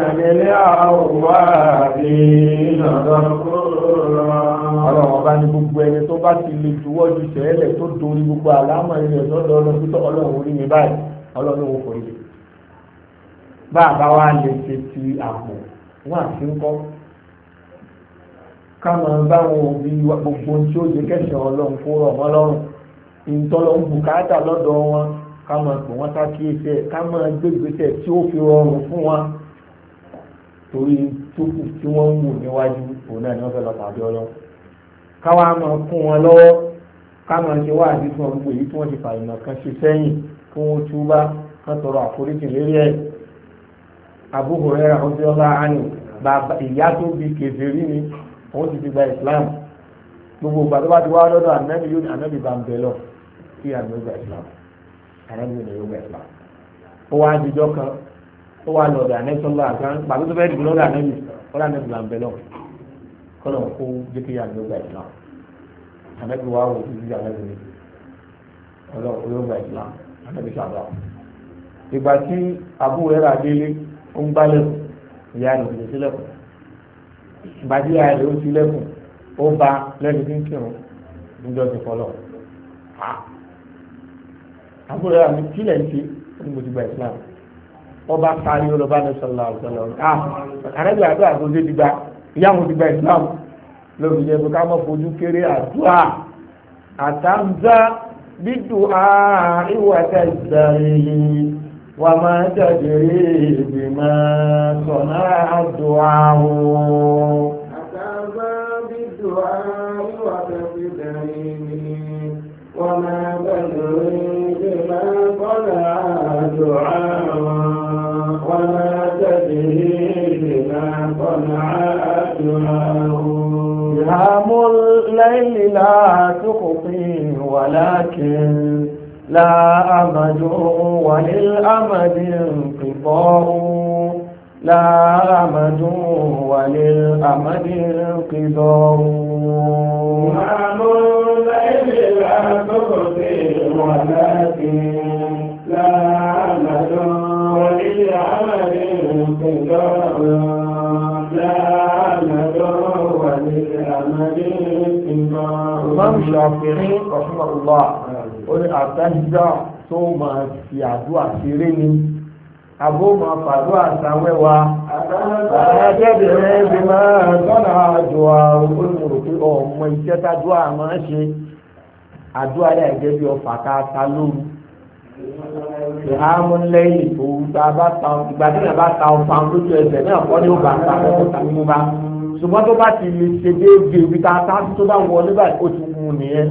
للأوابين غفورا ọlọ́run ọba ní gbogbo ẹni tó bá ti lè juwọ́ ju sẹ́lẹ̀ tó dorí gbogbo àlámọ̀ ilẹ̀ sọ́dọ̀ ọlọ́run tó ọlọ́run orí mi báyìí ọlọ́run ò forí bá a bá wa lè ṣe ti àpò wọn àti ńkọ́ ká máa bá wọn òbí gbogbo tí ó yẹ kẹsàn-án ọlọ́run kó rọ̀ mọ́ lọ́rùn ìtọ́lọ̀ ń bùkátà lọ́dọ̀ wọn ká máa pè wọ́n sákìyèsí ẹ̀ ká máa gbégbèsè tí ó fi rọrùn fún wọn torí tókù tí wọ́n ń wù níwájú òun náà ni wọ́n fẹ́ lọ pàdé ọlọ́run káwa máa kún wọn lọ́wọ́ ká máa ṣe wá àdí fún ọgbọ èyí tí wọ́n ti fàyìmọ̀ kan ṣe sẹ́yìn kí wọ́n túbá kán tọrọ àforíjì lérí ẹ̀ Abu Hurairah radiyallahu anhu bàbá ìyá tó bí kèfèrí ni òun ti fi gba Islam gbogbo ìgbà tó bá ti wá lọ́dọ̀ ànábì yóò ní ànábì bá ń bẹ lọ kí ànábì gba Islam ànábì yóò gba Islam ó wá àdìjọ kan ó wá lọ́dọ̀ ànábì sọ́lá àgbọn pàtó tó fẹ́ẹ́ dìbò lọ́dọ̀ ànábì ó lọ́ ànábì bá ń bẹ lọ kọ́lọ̀ kó jẹ́ kí ànábì gba Islam ànábì wà wò títí ànábì ní ọlọ́run yóò gba Islam ànábì ṣàdúrà. ìgbà tí àbúrò rẹ̀ rà délé ó ń gbálẹ̀ ìyá rẹ̀ òkè sílẹ̀kùn ìgbà tí ìyá rẹ̀ ó sílẹ̀kùn ó ba lẹ́nu tí ń kírun níjọ́ ti fọlọ́ àbúrò rẹ̀ àmì kílẹ̀ ń ṣe ó ní mo ti gba Islam ọba kárí ọlọ́ba ní sọlá ọ̀sọ̀lá àrẹ́bí àdúrà tó dé ti gba ìyá mo ti gba Islam lórí jẹ́ pé ká mọ̀ fojú kéré àdúrà àtàǹzá bídùá ìwà tẹ̀sán wà máa tẹ̀lé ìgbìmọ̀ sọ̀nà àdúrà o. àtàǹzá bídùá ìwà tẹ̀sán wà máa tẹ̀lé ìgbìmọ̀ sọ̀nà àdúrà o. وما تدري بما صنع أدناه سهام الليل لا تخفي ولكن لا أمد وللأمد انقضاء لا أمد وللأمد انقضاء سهام الليل لا تخفي ولكن لا أمد وللعمل انقضاء لا أمد وللعمل انقضاء. الإمام الشافعي رحمه الله قل àtàjà tó máa fi àdúrà ṣeré ni àbó máa fàdúrà sáwẹ́wà àtàjẹ́bẹ̀rẹ̀ bí máa tọ́nà àdúrà olùmọ̀rò pé ọmọ iṣẹ́ tàdúrà máa ṣe àdúrà rẹ̀ gẹ́gẹ́ bí ọfà ká lóru ìhámú lẹ́yìn òun tá a bá ta ìgbà tí yàrá bá ta ọ̀fà lójú ẹsẹ̀ náà kọ́ ní ó bá ta ọkọ̀ tàbí mú bá ṣùgbọ́n tó bá ti lè ṣe déédéé ibi tá a ta tó bá wọlé báyìí ó ti mú nìyẹn.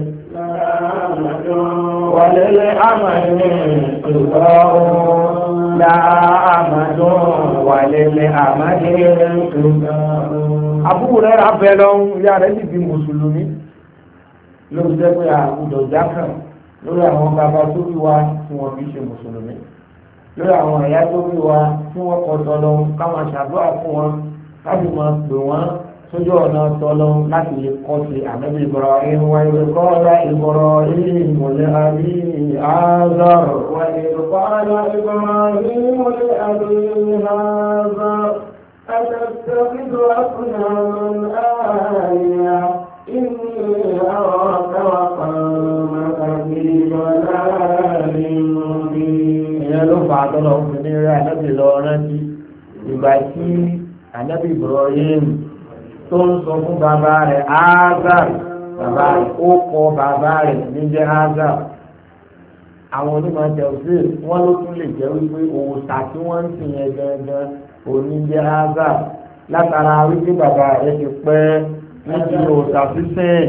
wàlẹ́lẹ́ àmàlẹ́ ìgbà ọ̀hún la àmàdùn wàlẹ́lẹ́ àmàlẹ́ ìgbà ọ̀hún. àbúrò rẹ̀ rà bẹ́ẹ̀ lọ́hún ìyá rẹ̀ sì di mùsùlùmí ló jẹ́ pé àgùdọ̀ jákàn lórí àwọn bàbá tó bí wa tí wọ́n fi ṣe mùsùlùmí lórí àwọn ẹ̀yà tó bí wa tí wọ́n kọ́ tọ́lọ́ káwọn ṣàdúrà fún wọn láti máa pè wọ́n sójú ọ̀nà tọ́lọ́ láti lè kọ́ sí ànábì Ibrahim wa ìrìkọ́lá Ibrahim mọ̀lẹ́ àbí Azar wa ìrìkọ́lá Ibrahim mọ̀lẹ́ àbí Azar أتتخذ أصناما آلهة إني أراك وقومك في ضلال مبين. ìyẹn ló fà á tọ́lọ̀ ń fi ní rí ànábì lọ rántí ìgbà tí ànábì Ibrahim tó ń sọ fún bàbá rẹ̀ Azar bàbá rẹ̀ ó kọ bàbá rẹ̀ níjẹ́ Azar. àwọn onímọ̀ tẹ̀sí wọ́n ló tún lè jẹ́ wípé òòṣà tí wọ́n ń sìn yẹn gangan oníjẹ́ Azar látara wípé bàbá rẹ̀ ti pẹ́ níbi òòṣà sísìn.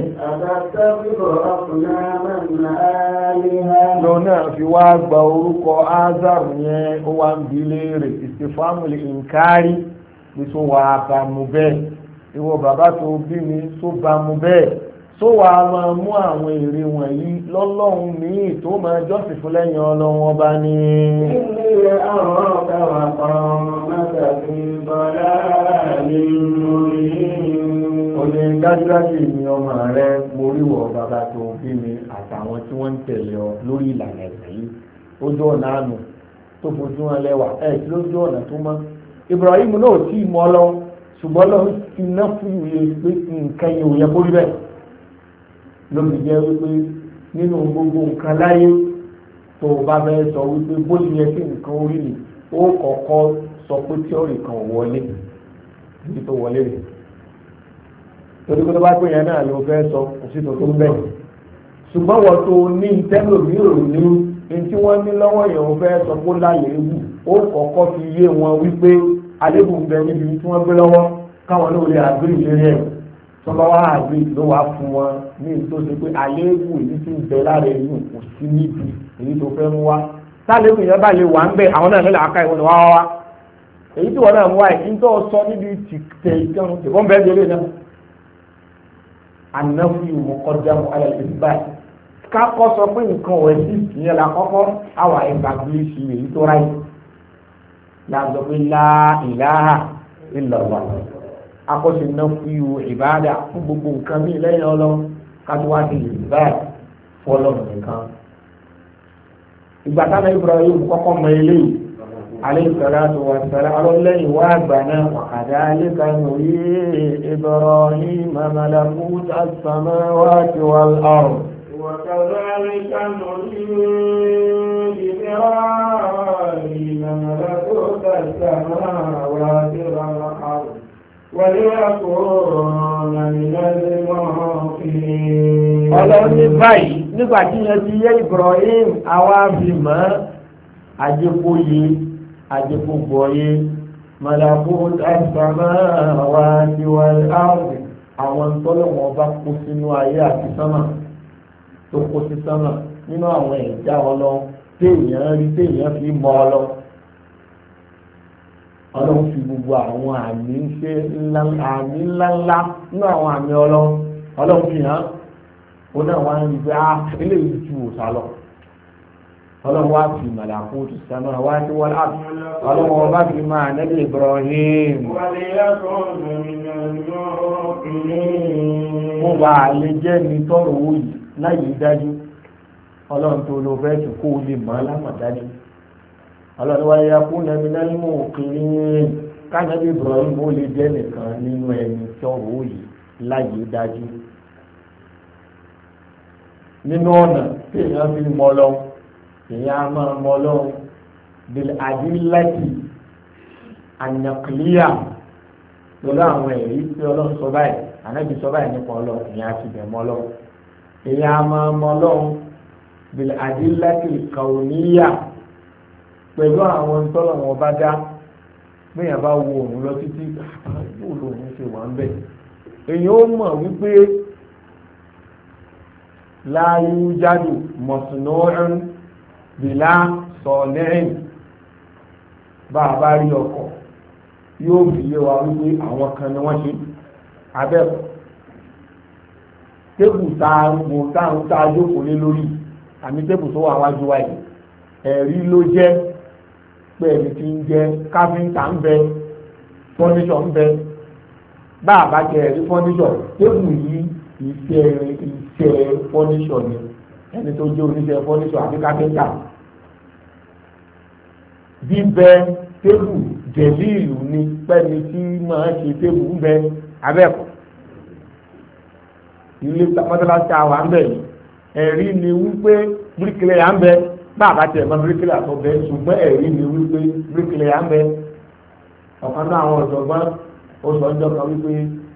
lòun náà fi wá gba orúkọ Azar yẹn ó wá ń bi léèrè ìsìfàmùlì nkárí bí tó wà bàmú bẹ́ẹ̀ ìwọ bàbá tó bí mi tó bàmú bẹ́ẹ̀ tó wà máa mú àwọn èrè wọ̀nyí lọ́lọ́run míì tó máa jọ́sìn fún lẹ́yìn ọlọ́run ọba ní. ilé àwọn ọ̀gá wà kan mọ́tàbí bọ́lá nínú yìí. òní dájúdájú ìní ọmọ rẹ mo rí wọ bàbá tó bí mi àtàwọn tí wọ́n ń tẹ̀lé ọ lórí ìlànà ẹ̀sìn yìí ojú ọ̀nà àánú tó fojú wọn lẹ́wà ẹ̀ tí lójú ọ̀nà tó mọ́. Ibrahim náà tí ì mọ́ ọlọ́run ṣùgbọ́n lọ́run ti ná fún ìwé pé nǹkan yìí ò yẹ kó rí bẹ́ẹ̀ lóbi jẹ́ wípé nínú gbogbo nǹkan láyé tó o bá bẹ́ẹ̀ sọ wípé bó ti yẹ kí nǹkan orí ni ó kọ́kọ́ sọ pé tíọ́rì kan wọlé níbi tó wọlé rẹ̀ torí pé tó bá pè yẹn náà ló fẹ́ sọ kò sí tuntun bẹ́ẹ̀ ṣùgbọ́n wọ́n tó ní ìtẹ́lòmí ò ní ní tí wọ́n ní lọ́wọ́ yẹn ó fẹ́ sọ pé láyé ewu ó kọ́kọ́ fi yé wọn wípé alébù ń bẹ níbi tí wọ́n gbé lọ́wọ́ káwọn náà lè àgbèrè lérí ẹ̀ tọ́ba wá àgbè ló wá fún wọn ní tó ṣe pé àléébù èyí tí ń bẹ lára ẹ̀yìn kò sí níbi èyí tó fẹ́ mú wá táléébù yẹn bá lè wà ń bẹ àwọn náà nílẹ̀ aká ìwọ̀n wá wá èyí tí wọ́n náà mú wá yìí ń tọ́ sọ níbi tìtẹ̀ ìkẹrùn tí wọ́n bẹ́ẹ̀ délé náà ànáfù ìmọ̀kọ́dámù alẹ́lẹ́sìbá kákọ́ sọ pé nǹkan ọ̀ ẹ̀sìn ìyẹn la kọ́kọ́ àwọn ìgbàgbé èyí tó ráyè láàbọ̀ pé la ilaha illallah akọ́ṣe náà fi ìbáàdà fún gbogbo nǹkan ní lẹ́yìn ọlọ́run kájú wá sí ìbáyà fọlọ́run nìkan. ìgbà táwọn Ibrahim kọ́kọ́ mọ eléyìí alayhi salatu wa salam alọ́lẹ́yìn wá àgbà náà wa kadhalika nuri Ibrahim malakuta as-samawati wal ard. وكذلك نري إبراهيم ملكوت السماوات والأرض وليكون من الموقنين. Ọlọ́run ní báyìí nígbà tí yẹn ti yẹ Ibrahim àwa fi mọ́ àjẹkùgbọ̀yé malakut as-samawati wal ard àwọn tọ́lọ́wọ́n bá kó sínú ayé àti sánmà tó kó sí sánmà nínú àwọn ẹ̀dá Ọlọ́run téèyàn fi mọ Ọlọ́run fi gbogbo àwọn àmì ńláńlá nínú àwọn àmì Ọlọ́run fi hàn ó náà wá ń rí pé eléyìí ju òòṣà lọ Ọlọ́run wá fi malakutu samawati wal ard Ọlọ́run ọba fi máa nẹ́bí Ibrahim mo bá lè jẹ́ ní tọrọ owó yìí láyé dájú Ọlọ́run tó lọ fẹ́ tó kó o lè mọ́ lámàdájú Ọlọ́run wáyé akúnà mi náà ní mò ń kiri kánábí Ibrahim ó lè jẹ́ nìkan nínú ẹni tọrọ owó yìí láyé dájú nínú ọ̀nà tí èèyàn fi mọ́ lọ́wọ́ èèyàn á máa mọ Ọlọ́run bil adillati an-naqliyya lórí àwọn ẹ̀rí tí Ọlọ́run sọ báyìí ànábì sọ báyìí nípa Ọlọ́run èèyàn á ti bẹ̀ mọ́ Ọlọ́run èèyàn á máa mọ Ọlọ́run bil adillati al-kawniyya pẹ̀lú àwọn tọ́lọ̀ wọn bá dá bẹ́ẹ̀ bá wo òun lọ títí yóò lo òun ṣe wà ń bẹ̀ èèyàn ó mọ̀ wípé la yujadu masnu'un bìlá sọ̀lẹ́yìn bá a bá rí ọkọ̀ yóò fi yé wa wípé àwọn kan ni wọ́n ṣe abẹ́kọ̀ tébù tá a jókòó lé lórí àmì tébù tó wà wájú wa yìí ẹ̀rí ló jẹ́ pé ẹni tí ń jẹ́ káfíńtà ń bẹ fọ́níṣọ̀ ń bẹ bá a bá jẹ ẹ̀rí fọ́níṣọ̀ tébù yìí iṣẹ́ fọ́níṣọ̀ ni ẹni tó jẹ́ oníṣẹ́ fọ́níṣọ̀ àti káfíńtà bíbẹ tébù jẹ̀lí ìlú ni pẹ́ni tí máa ṣe tébù ń bẹ abẹ́kọ̀ ilé mọ́tàlásí àwọn àmbẹ̀ yìí ẹ̀rí ni wípé bíríkìlẹ̀ yà ń bẹ bá a bá tiẹ̀ mọ́ bíríkìlẹ̀ àtọ́ bẹ ṣùgbọ́n ẹ̀rí ni wípé bíríkìlẹ̀ yà ń bẹ ọ̀kan náà àwọn ọ̀jọ̀gbọ́n ó sọ ọjọ́ kan wípé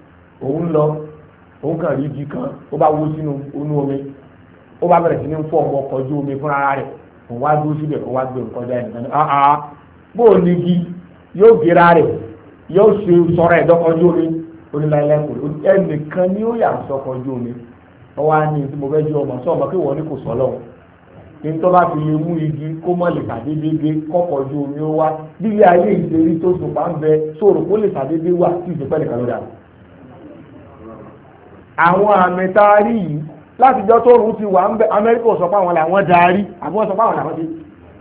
òun kàn rí igi kan ó bá wó sínú inú omi ó bá bẹ̀rẹ̀ sí ní fọ́ ọmọ ọkọ̀ ojú omi fúnra rẹ̀ òun wá dúró síbẹ̀ kó wá gbé nǹkan jẹ́ ẹnìkan ní bó o ní igi yóò gera rẹ̀ yóò ṣe sọ̀rọ̀ ẹ̀dọ́kọ̀ ojú omi onílàílẹ̀ kò ẹnìkan ni ó yà sọ̀kọ̀ ojú omi ọwọ́ á ní tí mo fẹ́ jẹ́ ọmọ sọ ọmọ kí wọ́n ní kò sọ lọ́wọ́ kí n tó bá fi lè mú igi kó mọ̀ lè sàdédé kọ́kọ̀ ojú omi ó wá bí ilé ayé ìṣèrí tó sùpà ń bẹ sóòrò kó lè sàdédé wà tí ìṣèpẹ́ nìkan ló dà. àwọn àmì tá a rí yìí látijọ́ tó rùn ti wà ń bẹ Amẹ́ríkà sọ pé àwọn làwọn darí àbí wọ́n sọ pé àwọn làwọn ti.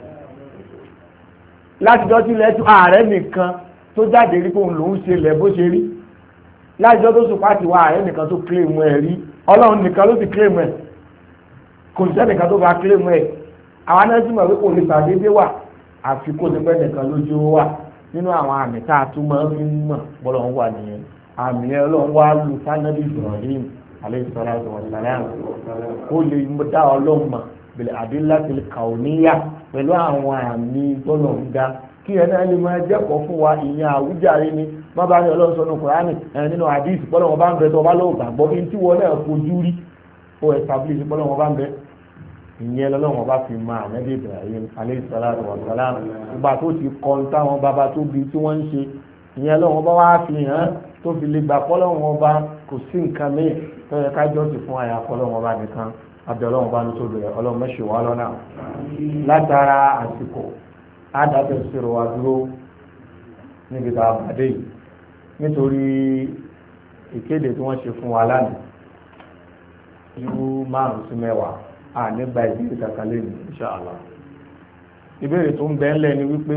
látijọ́ tí ilẹ̀ ààrẹ nìkan tó jáde rí pé òun lòún ṣe lẹ̀ bó ṣe rí látijọ́ tó sùpá ti wá ààrẹ nìkan tó kílèmù ẹ̀ rí Ọlọ́run nìkan ló ti kílèmù ẹ̀ kò sí ẹnìkan tó bá kílèmù ẹ̀ àwọn anẹ́sìmọ̀ pé kò lè ṣàdédé wà àfi kó ti pẹ́ nìkan lójú wà nínú àwọn àmì tá a tún máa ń mọ̀ bọ́lọ̀ ń wà nìyẹn àmì Ọlọ́run wá lù fánẹ́lì Ibrahim alayhi salatu wa salam kó lè dá Ọlọ́run mọ̀ bil adillatil kauniyya pẹ̀lú àwọn àmì tọ́lọ̀ ń dá kí ẹ náà lè máa jẹ́kọ̀ọ́ fún wa ìyẹn àwùjáre ni má bá ní Ọlọ́run sọ́nù Kùránì nínú hadith bọ́lọ̀ wọn bá ń bẹ tó bá lọ́wọ́ gbàgbọ́ kí n tí wọ́n náà fojú rí ó establish bọ́lọ̀ wọn bá ń bẹ ìyẹn lọ́lọ́wọ́n bá fi máa nẹ́bí Ibrahim alayhi salatu wa salam ìgbà tó ti kọ́ táwọn bàbá tó bí tí wọ́n ń ṣe ìyẹn lọ́wọ́n bá wá fi hàn tó fi lè gbà fọ́lọ́wọ́n bá kò sí nǹkan míì tó yẹ ká jọ́sìn fún àyà fọ́lọ́wọ́n bá nìkan abẹ́ọlọ́wọ́n bá ní tó bẹ̀rẹ̀ ọlọ́run mẹ́ṣẹ̀ wá lọ́nà látara àsìkò àdàbẹ̀ sèrò wa dúró níbi tá a bàdé yìí nítorí ìkéde tí wọ́n ṣe fún wa lánàá ju 5 sí 10 nígbà ìbéèrè kankan lẹ́nu inṣàlá ìbéèrè tó ń bẹ ńlẹ̀ ni wípé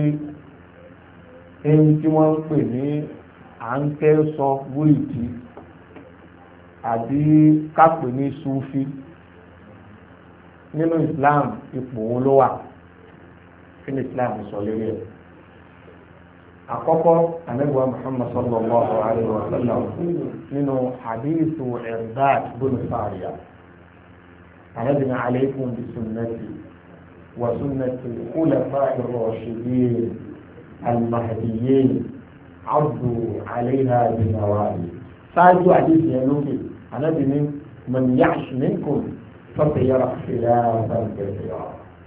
èyí tí wọ́n ń pè ní à ń kẹ́ sọ wúrìdì àbí kápẹ́ ní sufi nínú Islam ipò wo ló wà kí ni Islam sọ lórí ẹ̀. àkọ́kọ́ anabiwa Muhammad sallallahu alayhi wa sallam nínú hadithu Irbad bin Sariya anabina alaykum bi sunnati wa sunnati khulafa'i ar-rashidin al-mahdiyyin addu alayha bin nawajid. ṣáájú hadith yẹn lókè anabini man ya'ish minkum فسيرى اختلافا كثيرا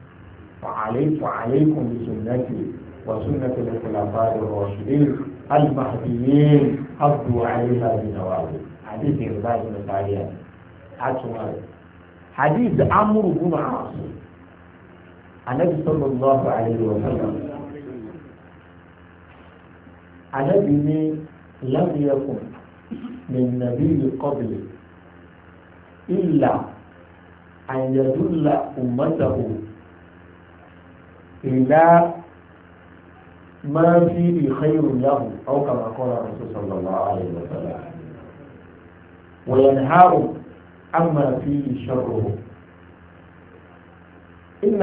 فعليكم بسنتي وسنة الخلفاء الراشدين المهديين عضوا عليها بالنواجذ. حديث عباد بن سعيد حديث عمرو بن عاص النبي صلى الله عليه وسلم النبي لم يكن من نبي قبل إلا أن يدل أمته إلى ما فيه خير له أو كما قال الرسول صلى الله عليه وسلم وينهاهم عما فيه شره. إن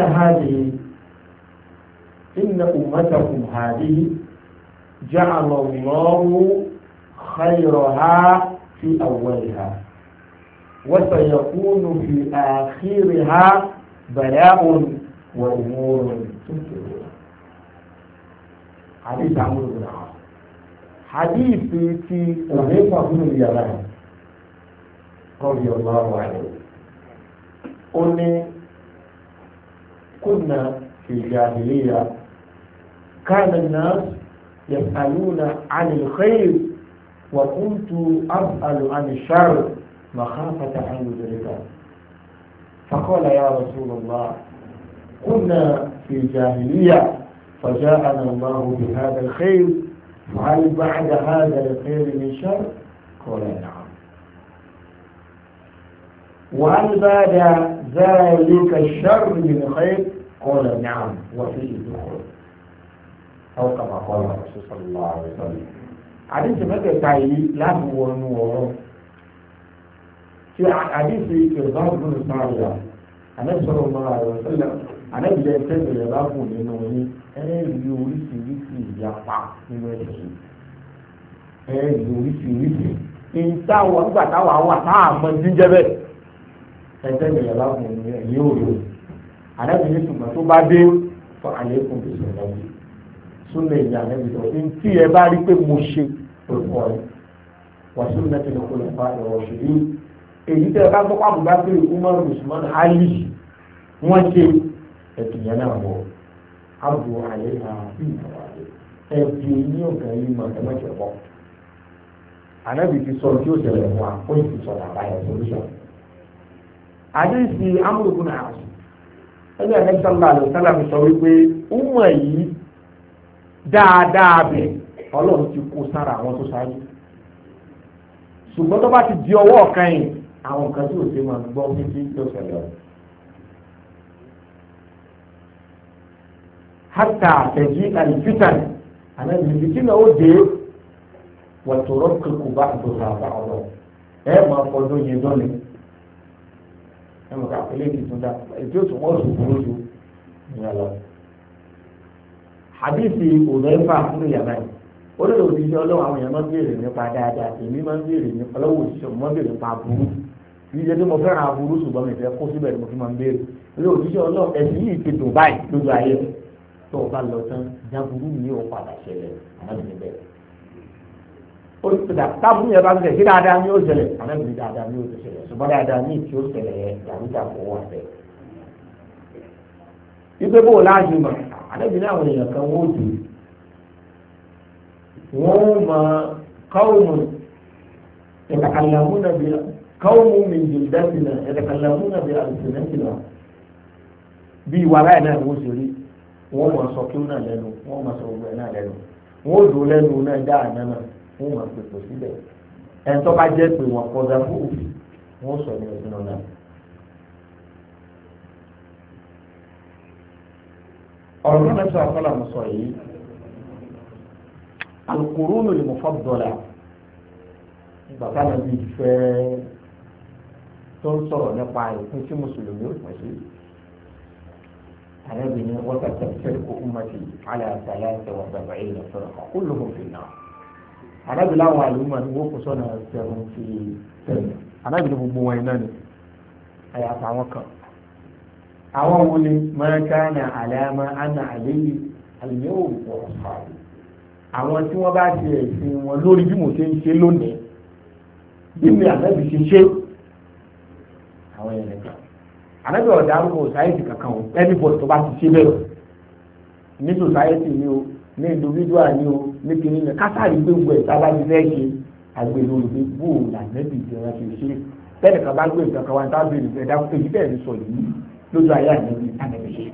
أمتكم هذه جعل الله خيرها في أولها وسيكون في آخرها بلاء وأمور تنكرها. حديث عمرو بن العاص حديث في حذيفة بن اليمان رضي الله عنه قل كنا في الجاهلية كان الناس يسألون عن الخير وكنت أسأل عن الشر مخافة أن يدركه. فقال يا رسول الله كنا في جاهلية فجاءنا الله بهذا الخير فهل بعد هذا الخير من شر؟ قال نعم. وهل بعد ذلك الشر من خير؟ قال نعم وفيه الدخول أو كما قال الرسول صلى الله عليه وسلم. حديث مكة تعيي لا هو نور في حديث إرباد بن سارية النبي صلى الله عليه وسلم النبي يتبع يراقب nínú yín ẹ̀rí oríṣiríṣi ìyapa nínú ẹ̀sìn ẹ̀rí oríṣiríṣi ìtawọ̀ nígbà táwọn àwọn àtàwọn jíjẹ́ bẹ́ẹ̀ ẹ̀tẹ́bẹ̀ yàráqub nínú ẹ̀yìn òru ànábì ní ṣùgbọ́n tó bá dé fún àlékún tó sọ lọ́wọ́ súnlẹ̀ ìyá ànábì tó ń tí ẹ bá rí pé mo ṣe orúkọ rẹ̀ wà súnlẹ̀ tó lè kó lè fa ìrọ̀ ṣùgbọ́n èyí tẹ́ ẹ bá gbọ́ pàbó bá pé Umar Usman Ali wọ́n ṣe ẹ̀sìn yẹn náà wọ̀ abu àléhà bí ìfọwọ́lẹ̀ ẹ̀bí ní ọ̀gá yìí mọ̀ ẹ̀ mọ̀jẹ̀ bọ̀. ànábì ti sọ tí ó ṣẹlẹ̀ fún wa ó sì sọ̀rọ̀ àbáyọ solution. àdéhìsì amúlùkù náà ẹgbẹ́ ẹ̀mí sọ́lá àlọ́ sálà mi sọ wípé ọmọ yìí dáadáa bẹ̀ ọlọ́run ti kó sára àwọn tó ṣáájú. ṣùgbọ́n tó bá ti di ọwọ́ ọ̀kan yìí àwọn nǹkan tí ò ṣe máa gbọ́ títí tó ṣẹlẹ̀ ọ̀. hátà àtẹ̀jí àlìfítàn àná ìbìtì náà ó dé wọ̀tòrọ́ kíkù bá àdókò àbá ọ̀rọ̀ ẹ̀ máa fọdún yẹn lọ́nà ẹ̀ mọ̀ ká pélé tuntun dá ètò ìtumọ̀ oṣù burú ju ìyá lọ. hadithi òlẹ́fà fún ìyàrá yìí olóòtú òṣìṣẹ́ ọlọ́wọ́ àwọn èèyàn máa ń béèrè nípa dáadáa èmi máa ń béèrè nípa ọlọ́wọ́ òṣìṣẹ́ mo máa ń béèrè nípa aburú yìí jẹ́ pé mo fẹ́ràn aburú ṣùgbọ́n mi fẹ́ kó síbẹ̀ ni mo fi máa ń béèrè olóòtú òṣìṣẹ́ ọlọ́wọ́ ẹ̀sìn yìí ti dùn báyìí lójú ayé tó o bá lọ tán jáburú mi ò padà ṣẹlẹ̀ ànábìrin bẹ́ẹ̀ olùsèdà tábùrú yẹn bá ń ṣẹlẹ̀ kí dáadáa ní ó ṣẹlẹ̀ ànábìrin dáadáa ní ó ṣẹlẹ̀ ṣùgbọ́n dáadáa ní ìtì ó ṣẹlẹ̀ yẹn dàrúdà kó wà bẹ́ẹ̀. ipe bó o láàyè mọ̀ ànábìrin àwọn èèyàn kan wọ́n dùn wọ́n máa káwọ́mù يتكلمون بقوم من جلدتنا يتكلمون بألسنتنا bí wàrà ẹ̀ náà wọ́n ṣe rí wọ́n mọ̀ sọ kí ó náà lẹ́nu wọ́n mọ̀ sọ gbogbo ẹ̀ náà lẹ́nu wọ́n dùn lẹ́nu náà dá àná náà wọ́n mọ̀ pèpè síbẹ̀ ẹ̀ tó bá jẹ́ pé wọ́n kọjá fún òfin wọ́n sọ ní ọdún náà. ọ̀rọ̀ náà sọ àkọlà mọ̀ sọ yìí al-qurunul mufaddala bàbá náà bí fẹ́ tó ń sọ̀rọ̀ nípa ìpín tí mùsùlùmí ò pín sí. ànábì ní wọ́n tẹ̀sẹ̀ sẹ́kù ummati ala salasa wa sab'ina firqa kulluhum fin nar. ànábì láwọn àlùmọ̀ ni wọ́n kó sọ́nà 77. ànábì ní gbogbo wọn iná ni àyàfà àwọn kan. àwọn wo ni ma kana ala ma ana alayhi al-yawm wa ashabi. àwọn tí wọ́n bá ṣe ẹ̀sìn wọn lórí bí mo ṣe ń ṣe lónìí bí mi ànábì ṣe ṣe àwọn yẹn nìkan. ànábì ọ̀dà arúgbó sòsáyẹ́tì kankan o anybody tó bá ti ṣe bẹ́ẹ̀ ní sòsáyẹ́tì ni o ní individual ni o ní kìnìún ní kásárì gbégbé ẹ̀ sábà ti fẹ́ ṣe àgbèrò òde bóòlù ànábì tí wọ́n ṣe ṣe bẹ́ẹ̀ kan bá gbé nǹkan kan wá ní tábìlì ẹ̀dá èyí bẹ́ẹ̀ ni sọ yìí lójú ayé ànábì ṣe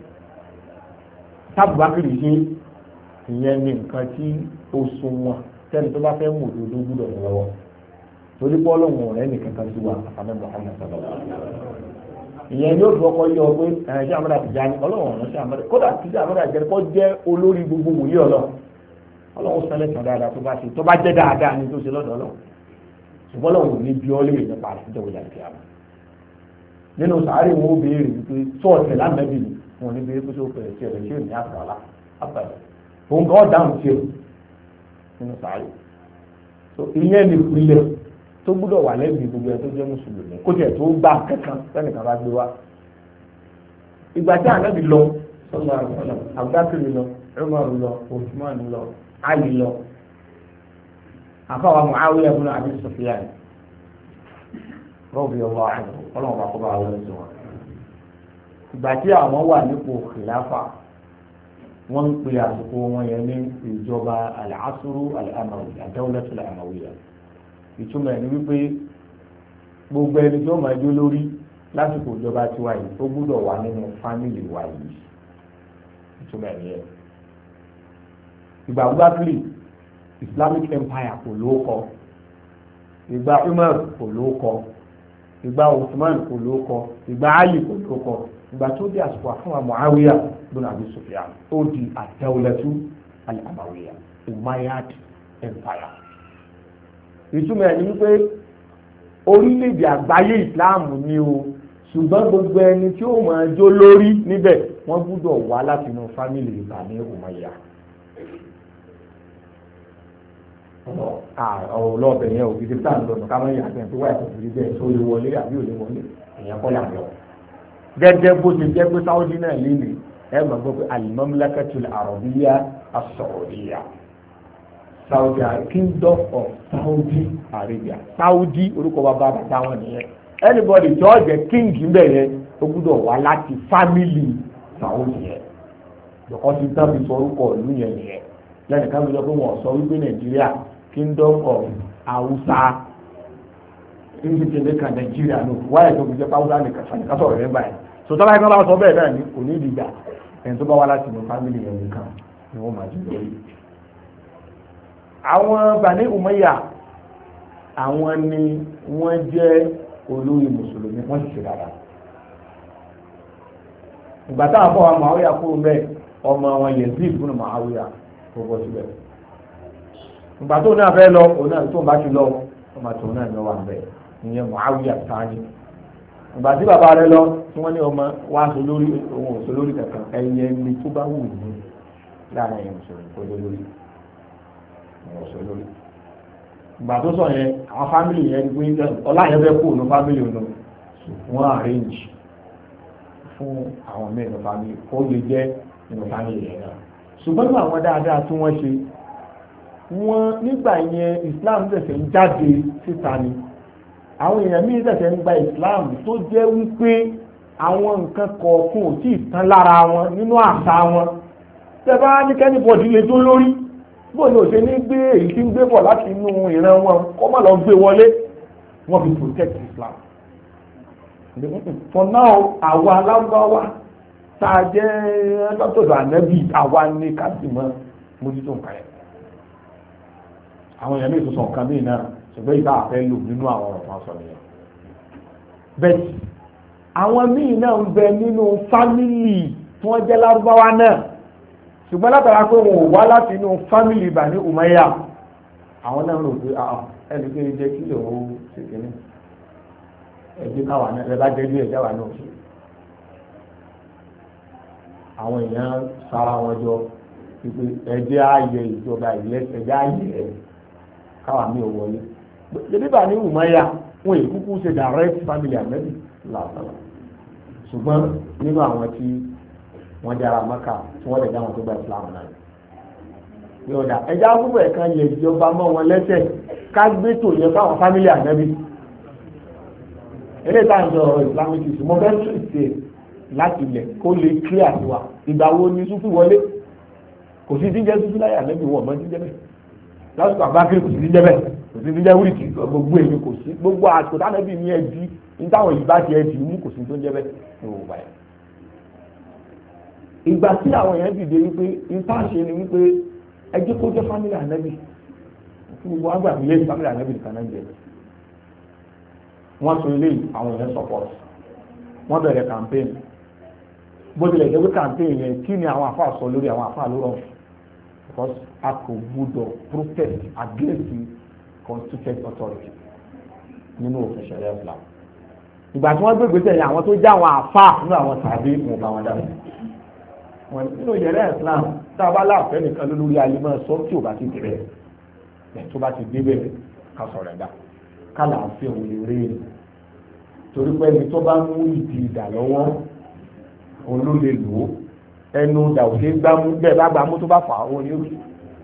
tábùbákìrì ṣe ìyẹn ní nǹkan tí ó sunwọ̀n tẹ́ni tó bá fẹ́ mú òdodo gbúdọ̀ lọ́wọ́ torí bọ́ lọ́wọ́ rẹ̀ nìkan kan sí wa àfàmẹ́ Muhammad sallallahu alaihi wasallam. ìyẹn yóò fọkọ yọ pé ṣé àmọ́dá ti jáde ọlọ́wọ́ ọ̀nà ṣé àmọ́dá kódà tí ṣé àmọ́dá jẹ́ kó jẹ́ olórí gbogbo wòye ọlọ́wọ́ sẹ́lẹ̀ tán dáadáa tó bá jẹ́ dáadáa ní tó ṣe lọ́dọ̀ ọlọ́wọ́ ṣùgbọ́n lọ́wọ́ ní bí ọ́ lè nípa àtijọ́ ìjà ìkẹ́ àmọ́ nínú sàárè wọn ó béèrè wípé sọ́ọ̀tẹ̀ lámẹ́bì ni wọn ní béèrè pé ó pẹ̀lẹ́ sí ẹ̀rẹ́ sí òní àfàlà àfàlà òun kan dáhùn sí o nínú sàárè ìyẹn ní ìpìlẹ̀ tó gbúdọ̀ wà lẹ́bi gbogbo ẹ̀ tó jẹ́ mùsùlùmí kó tiẹ̀ tó gbà kankan sẹ́nìkan bá gbé wá. ìgbà tí ànábì lọ sọ́nà Abubakar lọ Umar lọ Usman lọ Ali lọ àfọwọ́ Muawiya ibn Abi Sufyan radiyallahu anhu ọlọ́run bá kọ́ bá wọlé sí wọn. ìgbà tí àwọn wà nípò khilafa wọ́n ń pe àsìkò wọn yẹn ní ìjọba al-asru al-amawi ad-dawlatu al-amawiyya. ìtumọ̀ ẹ̀ ni wípé gbogbo ẹni tí ó máa jó lórí lásìkò ìjọba tiwa yìí ó gbúdọ̀ wà nínú fámìlì wa yìí ìtumọ̀ ẹ̀ nìyẹn. ìgbà Abubakar Islamic Empire kò lóókọ, ìgbà Umar kò lóókọ, ìgbà Usman kò lóókọ, ìgbà Ali kò lóókọ, ìgbà tó di àsìkò àfúnwa Muawiya ibn Abi Sufyan ó di ad-dawlatu al-amawiyya Umayyad Empire. ìtumọ̀ ẹ̀ ni wípé orílẹ̀-èdè àgbáyé ìsìláàmù ni o ṣùgbọ́n gbogbo ẹni tí ó máa jó lórí níbẹ̀ wọ́n gbúdọ̀ wá láti inú fámìlì Bani Umayya. ọ̀rọ̀ lọ́ọ̀bẹ̀ yẹn òbí tí táà ń lọ́nà ká má yà bẹ́ẹ̀ tó wáyé tó fi bẹ́ẹ̀ tó lè wọlé àbí ò lè wọlé èèyàn kọ́ làwọn. gẹ́gẹ́ bó ti jẹ́ pé Saudi náà lè lè ẹ máa gbọ́ pé al-Mamlakatul Arabiyya as-Saudiyya Saudi Kingdom of Saudi Arabia. Saudi orúkọ bàbá bàbá wọn nìyẹn. Anybody tí wọ́n jẹ́ king ńbẹ̀ yẹn ó gbúdọ̀ wá láti family Saudi yẹn. Lọ́kọ́ ti tán fi sọ orúkọ ìlú yẹn nìyẹn. Lẹ́nu ká mi sọ pé wọ́n sọ wípé Nàìjíríà Kingdom of Hausa ìdíje kan Nàìjíríà nù wáyé tó fi jẹ́ Hausa nìkan sànìkan sọ̀rọ̀ yẹn báyìí. Sọtọ́lá yẹn kan bá sọ bẹ́ẹ̀ náà ní kò ní ìdìgbà ẹni tó bá wá láti inú family yẹn nìkan ni wọ́n máa jù lórí. àwọn Bani Umayya àwọn ni wọ́n jẹ́ olórí mùsùlùmí wọ́n sì ṣe dáadáa. ìgbà táwọn afọ àwọn Muawiya kúrò bẹ́ẹ̀ ọmọ wọn Yazid ibn Muawiya kó bọ́ síbẹ̀. ìgbà tó náà fẹ́ lọ òun náà tó ń bá ti lọ ọmọ tó náà lọ wà bẹ́ẹ̀ ìyẹn Muawiya sáájú. ìgbà tí bàbá rẹ̀ lọ tí wọ́n ní ọmọ wa sọ lórí òun ò sọ lórí kankan ẹ̀yẹ ni tó bá wù ní láàrin ẹ̀yẹ mùsùlùmí kó lé lórí. ìgbà tó sọ yẹn àwọn fámìlì yẹn gbé ọlá yẹn fẹ́ kó nù fámìlì ọ̀nà wọ́n arrange fún àwọn mẹ́rin fámìlì ó lè jẹ́ nínú fámìlì yẹn náà ṣùgbọ́n nígbà wọn dáadáa tí wọ́n ṣe wọ́n nígbà yẹn Islam ṣẹ̀ṣẹ̀ ń jáde síta ni àwọn èèyàn míì ṣẹ̀ṣẹ̀ ń gba Islam tó jẹ́ wípé àwọn nǹkan kọ̀ọ̀kan ò tí ì tán lára wọn nínú àṣà wọn tẹ́ bá ní kẹ́nìbọ̀dì lè tó lórí bóò ní òṣè ní gbé èyí tí ń gbé bọ̀ láti inú ìran wọn kọ́ má lọ gbé wọlé wọ́n fi protect Islam. for now àwa alágbáwá tá a jẹ́ látọ̀dọ̀ ànábì àwa ní kásìmọ́ mójútó nǹkan yẹn. àwọn èèyàn ní ìtòsàn nǹkan míì náà ṣùgbọ́n ìta àfẹ́ lò nínú àwọn ọ̀rọ̀ kan sọ nìyẹn. bẹ́ẹ̀ àwọn míì náà ń bẹ nínú fámìlì tí wọ́n jẹ́ lárúbáwá náà ṣùgbọ́n látara pé wọn ò wá láti inú fámìlì Bani Umayya àwọn náà rò pé ẹni pé jẹ́ kí lè ó ṣe kìíní ẹgbẹ́ káwa náà ẹ bá jẹ́ bí ẹ̀já wa náà ṣe. àwọn èèyàn sára wọn jọ pípé ẹjẹ́ ààyè ìjọba ìlẹ̀ ẹjẹ́ ààyè ẹ̀ káwa mi ò wọlé. Ebi bá ní ìwùmọ́yà wọn èyí kúkú ṣe direct family àmẹ́bí làásàlà ṣùgbọ́n nínú àwọn tí wọ́n jára Mẹ́kà tí wọ́n lè dá wọn tó gba ìsìlámù náà. Yọ̀dà ẹjẹ́ àkúbọ̀ ẹ̀ka yẹ ìjọba mọ́ wọn lẹ́sẹ̀ ká gbé tò yẹ fáwọn family àmẹ́bí. Eré táà ń sọ ọ̀rọ̀ Islamic issue mo fẹ́ tún ìṣe láti ilẹ̀ kó lè clear sí wa ìgbà wo ni súfù wọlé kò sí díjẹ́ súfù láyà àmẹ́bí wọ̀ mọ́ díjẹ́ bẹ́ẹ̀ lásìkò àbákiri kò sí díjẹ́ bẹ́ẹ̀ kò sí díjẹ́ wíìkì gbogbo èmi kò sí gbogbo àsìkò tánàbí ní ẹbí ní táwọn yìí bá ti ẹbí mú kò sí tó ń jẹ́ bẹ́ẹ̀ ní òwò báyìí. ìgbà tí àwọn èèyàn dìde wípé ìtàṣe ni wípé ẹjẹ́ kó jẹ́ family ànábì fún gbogbo àgbà mi lé family ànábì nìkan náà jẹ́ wọ́n sọ eléyìí àwọn èèyàn support wọ́n bẹ̀rẹ̀ campaign bó tilẹ̀ jẹ́ pé campaign yẹn kí ni àwọn àfáà sọ lórí àwọn àfáà ló rọrùn because a kò gbúdọ̀ protest against constituted authority nínú òfin ṣẹlẹ̀ Islam ìgbà tí wọ́n gbé gbèsè yẹn àwọn tó já àwọn àfáà nínú àwọn tàbí wọn bá wọn dá wọn nínú ìṣẹ̀lẹ̀ Islam tá a bá láàfẹ́ nìkan lórí ayé máa sọ tí ò bá ti débẹ̀ tó bá ti débẹ̀ ká sọ̀rọ̀ ẹ̀dá ká làáfẹ́ òun lè rí ni torí pé ẹni tó bá mú ìdí ìdà lọ́wọ́ òun ló lè lò ó ẹnu dàwùjẹ́ gbámú bẹ́ẹ̀ bá gbámú tó bá fà á òun ni ó rí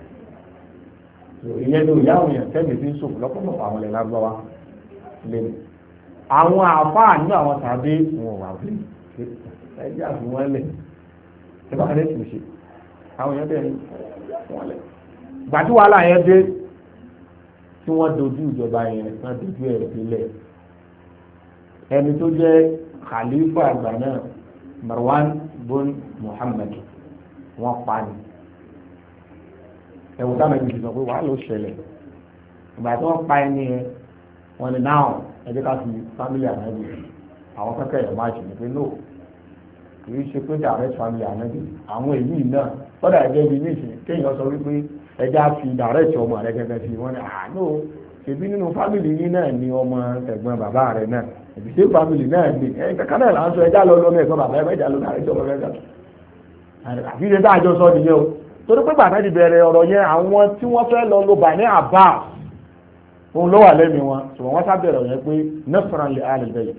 ìyẹn ló yá òyìn tẹ́lẹ̀ tí ń sòkò lọ́pọ̀lọpọ̀ àwọn ilẹ̀ lágbáwá lẹ́nu àwọn àfáà nínú àwọn tàbí wọn wà bí ẹjẹ́ àfi wọn lẹ̀ ẹ bá rẹ̀ tù ṣe àwọn èèyàn bẹ́ẹ̀ ni wọ́n lẹ̀ gbàtí wàhálà yẹn dé tí wọ́n dojú ìjọba yẹn wọ́n dojú ẹ̀ sílẹ̀ ẹni tó jẹ́ khalifa àgbà náà Marwan bin Muhammad wọ́n pa ni ẹ̀wọ̀n táwọn ẹbí ti sọ pé wàá ló ṣẹlẹ̀ ìgbà tí wọ́n pa ẹni yẹn wọ́n ní náà ẹjẹ́ ká fi family ànábì àwọn kẹ́kẹ́ yẹn máa ṣe ní pé no kì í ṣe pé direct family ànábì àwọn èyí náà kọ́dà ẹgbẹ́ bíi níṣẹ́ kéèyàn sọ wípé ẹjẹ́ á fi direct ọmọ rẹ gẹ́gẹ́ sí wọ́n ní àánú ṣèbí nínú family yìí náà ni ọmọ ẹ̀gbọ́n bàbá rẹ náà ẹ̀bí ṣé family náà ni ẹ̀yìn kankan náà là ń sọ ẹjẹ́ á lọ lọ́mọ ẹ̀gbọ́n bàbá ẹ̀jẹ̀ á lọ direct ọmọ rẹ gẹ́gẹ́ àfi ṣe dáàjọ sọ nìyẹn o torí pé bàtà ti bẹ̀rẹ̀ ọ̀rọ̀ yẹn àwọn tí wọ́n fẹ́ lọ ló bà ní àbá òun ló wà lẹ́nu wọn ṣùgbọ́n wọ́n sábẹ̀rẹ̀ yẹn pé nẹ́fọ̀ràn lè alẹ́ bẹ̀rẹ̀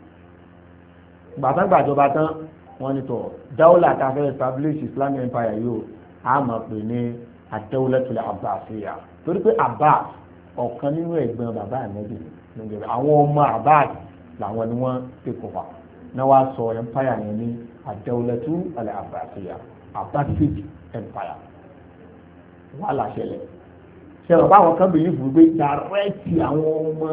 bàtà gbàjọba tán wọ́n ní tọ̀ dáwọ́lá tá a fẹ́ establish Islamic Empire yìí a máa pè ní ad-dawlatul Abbasiyya torí pé Abbas ọ̀kan nínú ẹ̀gbọ́n bàbá ànábì àwọn ọmọ Abbas làwọn ni wọ́n ti kọ̀ wá náà wá sọ empire yẹn ní ad-dawlatul Abbasiyya Abbasid Empire wàhálà ṣẹlẹ̀ ṣẹlẹ̀ báwọn kan bèèrè fún gbé dàrẹ́tì àwọn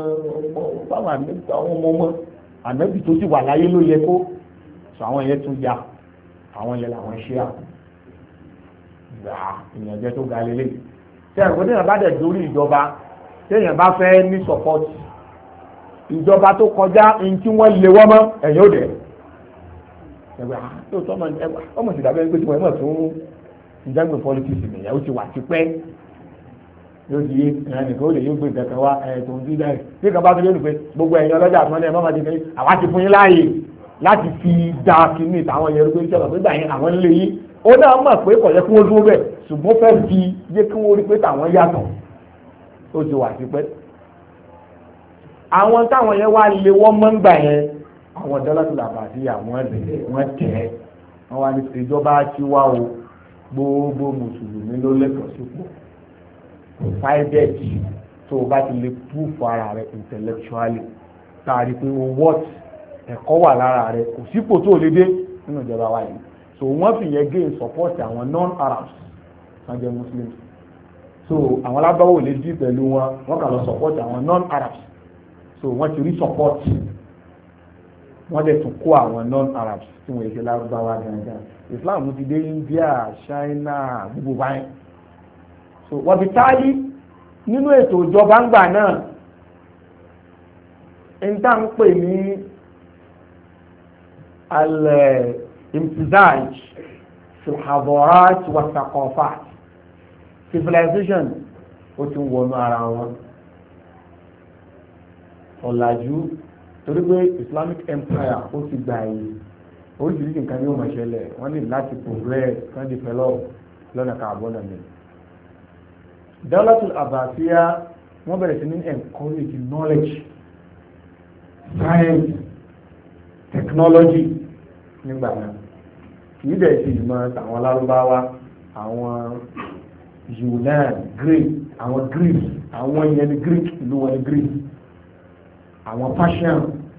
ọmọ ànábì tó sì wà láyé ló yẹ kó sọ àwọn yẹn tún ya àwọn yẹn làwọn ṣe à gbà ìyànjẹ tó ga lélẹ̀ ṣẹlẹ̀ kó téèyàn bá dẹ̀ dórí ìjọba téèyàn bá fẹ́ ní support ìjọba tó kọjá ní tí wọ́n lé wọ́n mọ́ ẹ̀yìn ó dẹ̀ ẹgbẹ́ àtúntò ọmọ sì dàbẹ́ pé tí wọ́n mọ̀ tún ìjágbé politics nìyẹn ó ti wà tipẹ́ yóò di ẹnìkan ó lè yóò gbé nǹkan kan wá tó ń dídá ẹ̀ bí kan bá tó lónìí pé gbogbo ẹ̀yin ọlọ́jà àtúnlẹ̀ mọ́mọ́ ti fi àwa ti fún yín láàyè láti fi da kínní ìtàwọn yẹn pé ìṣẹ̀lẹ̀ pé gbà yín àwọn ń lé yín ó náà mọ̀ pé kò yẹ kí wọ́n dúró bẹ̀ ṣùgbọ́n fẹ́ fi yé kí wọ́n rí pé tàwọn yàtọ̀ ó ti wà tipẹ́ àwọn táwọn yẹn wá lé wọ́n mọ́ ń gbà yẹn àwọn dọ́làtò làbàtì àwọn ẹ̀bẹ̀ wọ́n tẹ̀ wọ́n wá ní ìjọba ti wá o gbogbo mùsùlùmí ló lẹ́tọ̀ọ́ sípò provided tó o bá ti lè proof ara rẹ intellectually tààrí pé o what ẹ̀kọ́ wà lára rẹ kò sípò tó o lè dé nínú ìjọba wa yìí so wọ́n fi yẹn gain support àwọn non-Arabs wọ́n jẹ́ Muslims so àwọn alábáwò lè dí pẹ̀lú wọn wọ́n kà lọ support àwọn non-Arabs so wọ́n ti rí support wọ́n dẹ̀ tún kó àwọn non-Arabs tí wọ́n ṣe lárúbáwá gangan Islam ti dé India China gbogbo báyìí so wọ́n fi táyé nínú ètò ìjọba ńgbà náà ń tá ń pè ní al-imtizaj fil hadarat wa thaqafat civilization ó ti ń wọnú ara wọn ọ̀làjú torí pé Islamic Empire ó ti gbà yìí oríṣiríṣi nǹkan ní ó máa ṣẹlẹ̀ wọ́n ní láti progress kan develop lọ́nà kààbọ̀nà mi. Dawlatul Abbasiyya wọ́n bẹ̀rẹ̀ sí ní encourage knowledge, science, technology nígbà náà kìí dẹ̀ sí ìmọ̀ àwọn Lárúbáwá àwọn Yunan Greek àwọn Greek àwọn ìyẹn ní Greek ìlú wọn ní Greek àwọn Persian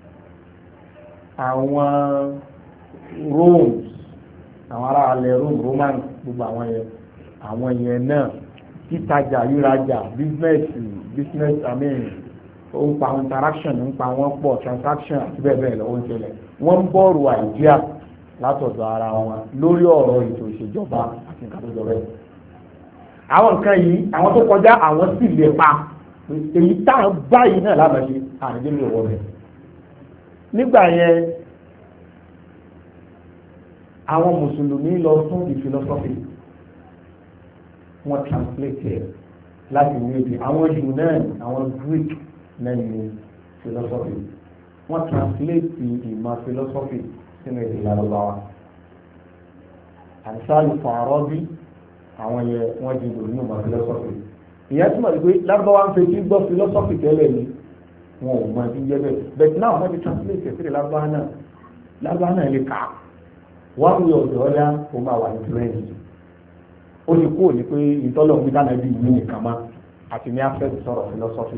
àwọn Rome àwọn ará alẹ́ Rome Roman gbogbo àwọn yẹn náà títajà rírajà business ó ń pa interaction ń pa wọ́n pọ̀ transaction àti bẹ́ẹ̀ bẹ́ẹ̀ lọ́wọ́ ń ṣẹlẹ̀ wọ́n ń bọ̀rù àìjíà látọ̀dọ̀ ara wọn lórí ọ̀rọ̀ ètò ìṣèjọba àti nǹkan tó jọ bẹ́ẹ̀. àwọn nǹkan yìí àwọn tó kọjá àwọn sì lè pa èyí táwọn báyìí náà lábàáṣe àrùndé mi ò wọ bẹ́ẹ̀. nígbà yẹn àwọn mùsùlùmí lọ fún ìfilọ́sọ́fì wọ́n translate ẹ̀ láti ní èdè àwọn Yunan àwọn Greek náà ní philosophy wọ́n translate ìmọ̀ philosophy sínú èdè Lárúbáwá àìsáàlù Farabi àwọn yẹ wọ́n di ìlú ní ìmọ̀ philosophy ìyẹn túmọ̀ sí pé Lárúbáwá ń fetí gbọ́ philosophy tẹ́lẹ̀ ni wọn ò mọ ẹbí jẹ́ bẹ́ẹ̀ bẹ́ẹ̀ náà wọ́n ti translate ẹ̀ sí Lárúbáwá náà lè kà á wọ́n yọ ọ̀dọ́ ọ̀dá ó máa wà ní fúrẹ́ǹsì ó ti kúrò ní pé ìtọ́lọ̀ ń dáná bí ìlú nìkan má àti ní afẹ́ sọ̀rọ̀ philosophy.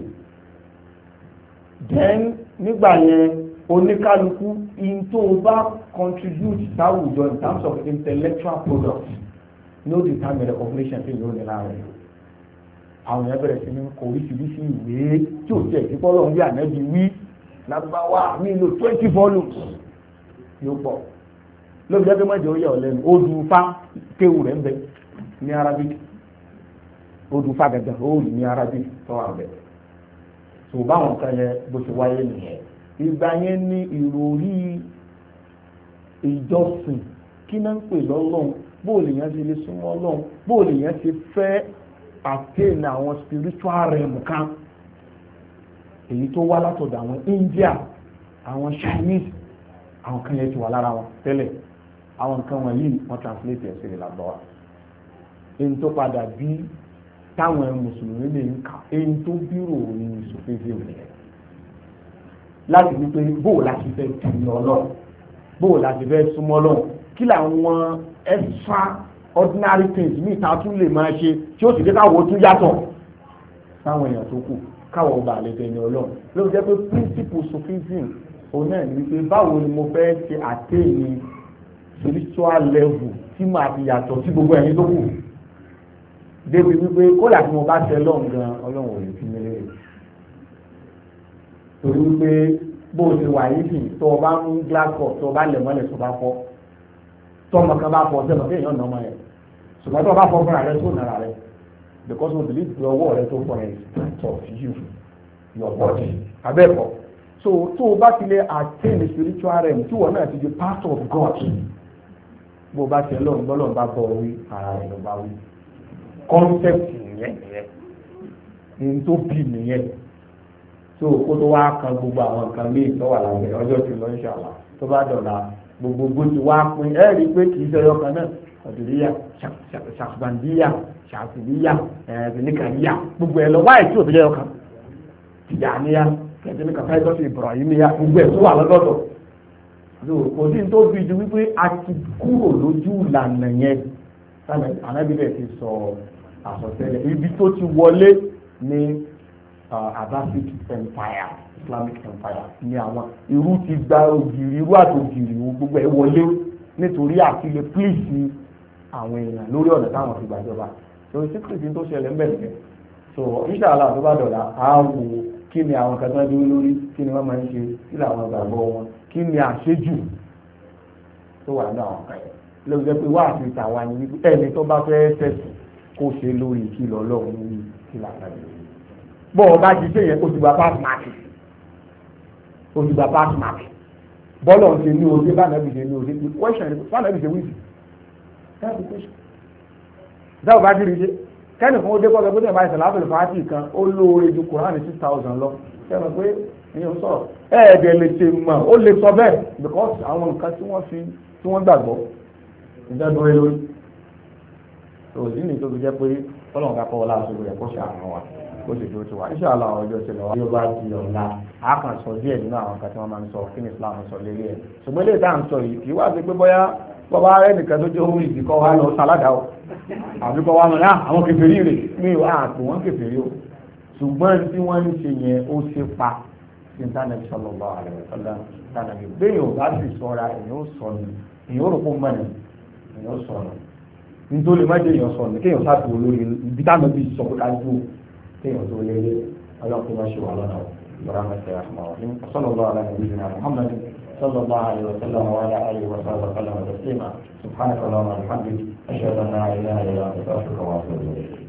then nígbà yẹn oníkálukú in tó bá contribute sáwùjọ in terms of intellectual products no determine recognition tí yóò ní láàrin àwọn yẹn bẹ̀rẹ̀ sí ní oríṣiríṣi ìwé tí ò jẹ́ ìdíkọ́lọ̀ ń wí ànábi wí lábáwá nílò 20 volumes yóò pọ̀ lóbi jẹ́ pé mọ́jọ́ ó yẹ ọ̀lẹ́nu ó dùn fá kéwù rẹ̀ ń bẹ ní Arabic odù fàgàgà ó ní Arabic tó wà bẹ́ẹ̀ tó báwọn kan yẹ bó ti wáyé nìyẹn ìgbà yẹn ní ìròrí ìjọsìn kí náà ń pè lọ́lọ́run bóòlù yẹn ti lè súnmọ́ Ọlọ́run bóòlù yẹn ti fẹ́ attain àwọn spiritual realm kan èyí tó wá látọ̀dọ̀ àwọn India àwọn Chinese àwọn kan yẹn ti wà lára wọn tẹ́lẹ̀ àwọn nǹkan wọ̀nyí wọ́n translate ẹ̀ sí ìlàgbọ́wà èyí tó padà bí táwọn mùsùlùmí lè ń kà èyí tó bírò ní sọfíìsì rẹ̀ láti wípé bóò láti fẹ́ tẹ̀lé Ọlọ́run bóò láti fẹ́ súnmọ́ Ọlọ́run kí làwọn extraordinary things ní ìta tún lè máa ṣe tí ó sì dé káwọ́ tún yàtọ̀ sáwọn èèyàn tó kù káwọ́ ọba àlẹ́ tẹ̀lé Ọlọ́run ló jẹ́ pé principle sọfíìsì òun náà ní wípé báwo ni mo fẹ́ ṣe attain spiritual level tí màá fi yàtọ̀ sí gbogbo ẹ̀yin tó kù débi wípé kódà tí mo bá tẹ lọ́n gan Ọlọ́run ò lè fi mi lérè torí wípé bó o ti wà yìí sì tó o bá ń glass cup tó o bá lẹ̀ mọ́lẹ̀ tó o bá fọ́ tó ọmọ kan bá fọ́ sẹ́nu kí èèyàn nà ọmọ yẹn ṣùgbọ́n tó o bá fọ́ fúnra rẹ tó nàrà rẹ because o believe pé ọwọ́ rẹ tó fọ́ rẹ is part of you your body abẹ́ẹ̀kọ́ so tó o bá ti lè attain the spiritual realm tí wọ́n náà ti di part of God bó o bá tẹ lọ́n gbọ́lọ́n bá bọ̀ wí ara rẹ̀ ló bá wí concept nìyẹn ní tó bí nìyẹn tó kó tó wá kan gbogbo àwọn nǹkan míì tó wà lábẹ́ ọjọ́ tí lọ inshallah tó bá dọ̀la gbogbo ti wá pín ẹ rí i pé kì í ṣe ọkàn náà ọ̀dùnríyà ṣàkùbàndíyà ṣàkùbíyà ẹ̀ẹ́dínníkàníyà gbogbo ẹ̀ lọ wáyé tí ò fi jẹ́ ọkàn tìjàníyà kẹ̀dínníkà fáìtọ́sì Ibrahimiya gbogbo ẹ̀ tó wà lọ́dọ̀ọ̀dọ̀ kò sí tó fi ju wípé a ti kúrò lójú ìlànà yẹn anábìlẹ̀ ti sọ àsọtẹ́lẹ̀ ibi tó ti wọlé ní Abbasid Empire Islamic Empire ní àwọn irú ti gba ògiri irú àtògiri gbogbo ẹ̀ wọlé nítorí àti lè pílìsì àwọn èèyàn lórí ọ̀nà táwọn fi gbàjọba so síkìrìtì tó ṣẹlẹ̀ ń bẹ̀rẹ̀ so inshallah tó bá dọ̀la á wo kí ni àwọn kan tó ń dúró lórí kí ni wọ́n máa ń ṣe kí làwọn ìgbàgbọ́ wọn kí ni àṣejù tó wà ní àwọn kan yẹn lórí jẹ́ pé wá àti ìtàwá ni wípé ẹni tó bá fẹ́ tẹ̀sí kó ṣe lórí ìkìlọ̀ Ọlọ́run lórí ìkìlọ̀ àgbàdo bọ́ ọ bá jí sẹ́yìn oṣù gba pass mark bọ́ọ̀lù ọ̀sẹ̀ ní oṣù bá nàbì ṣe ní oṣù question bá nàbì ṣe wíìsì that's the question dáwọ̀ bá jírí ṣe kẹ́nì fún ó dé kọ́sọ̀ pé ní ìbáṣẹ̀ lábẹ̀lẹ̀ fàátì kan ó lóore ju Kùránì 6,000 lọ kẹ́nì pé ìyẹn ń sọ̀rọ̀ ẹ̀ẹ́dẹ̀ lè ṣe mọ̀ ó lè sọ bẹ́ẹ̀ because àwọn nǹkan tí wọ́n gbàgbọ́ ìjọba lórí òsì ní tó fi jẹ́ pé ọlọ́run ká kọ́ ọlá àṣírí rẹ̀ kó ṣe àwọn wa kó sì tó ti wà níṣẹ́ àlọ́ àwọn ọjọ́ ìṣẹ̀lẹ̀ wa bí ó bá di ọ̀la a kàn sọ díẹ̀ nínú àwọn nǹkan tí wọ́n máa ń sọ kí ni Islam sọ lérí ẹ̀ ṣùgbọ́n ilé ìta ń sọ yìí kì í wá sí pé bóyá bọ́bá rẹ̀ nìkan tó jẹ́ ohun ìdí kọ́ wa lọ sáládà o àbí kọ́ wa mọ̀ ní àwọn kèfèrí rẹ̀ ní ìwà àpò wọn kèfèrí o ṣùgbọ́n tí wọ́n ń ṣe yẹn ó ṣe pa internet sallallahu alaihi wasallam tànàbí bẹ́ẹ̀ ò bá sì sọ́ra èyàn ó sọ ní èyàn ó rò pé mọ́ni èyàn ó sọ̀rọ̀ nítorí má jẹ́ èyàn sọ̀rọ̀ kéèyàn sáàtò olórí ibi táwọn bí sọ pé ká dúró kéèyàn tó lé ọlọ́pẹ́ má ṣe wà lọ́nà ìgbàlá mẹ́tẹ́ àmọ́ ní sallallahu alaihi wasallam Muhammad sallallahu alaihi wasallam wa ala alihi wa sallam taslima subhanaka allahumma wa bihamdika ashhadu an la ilaha illa anta astaghfiruka wa atubu ilayk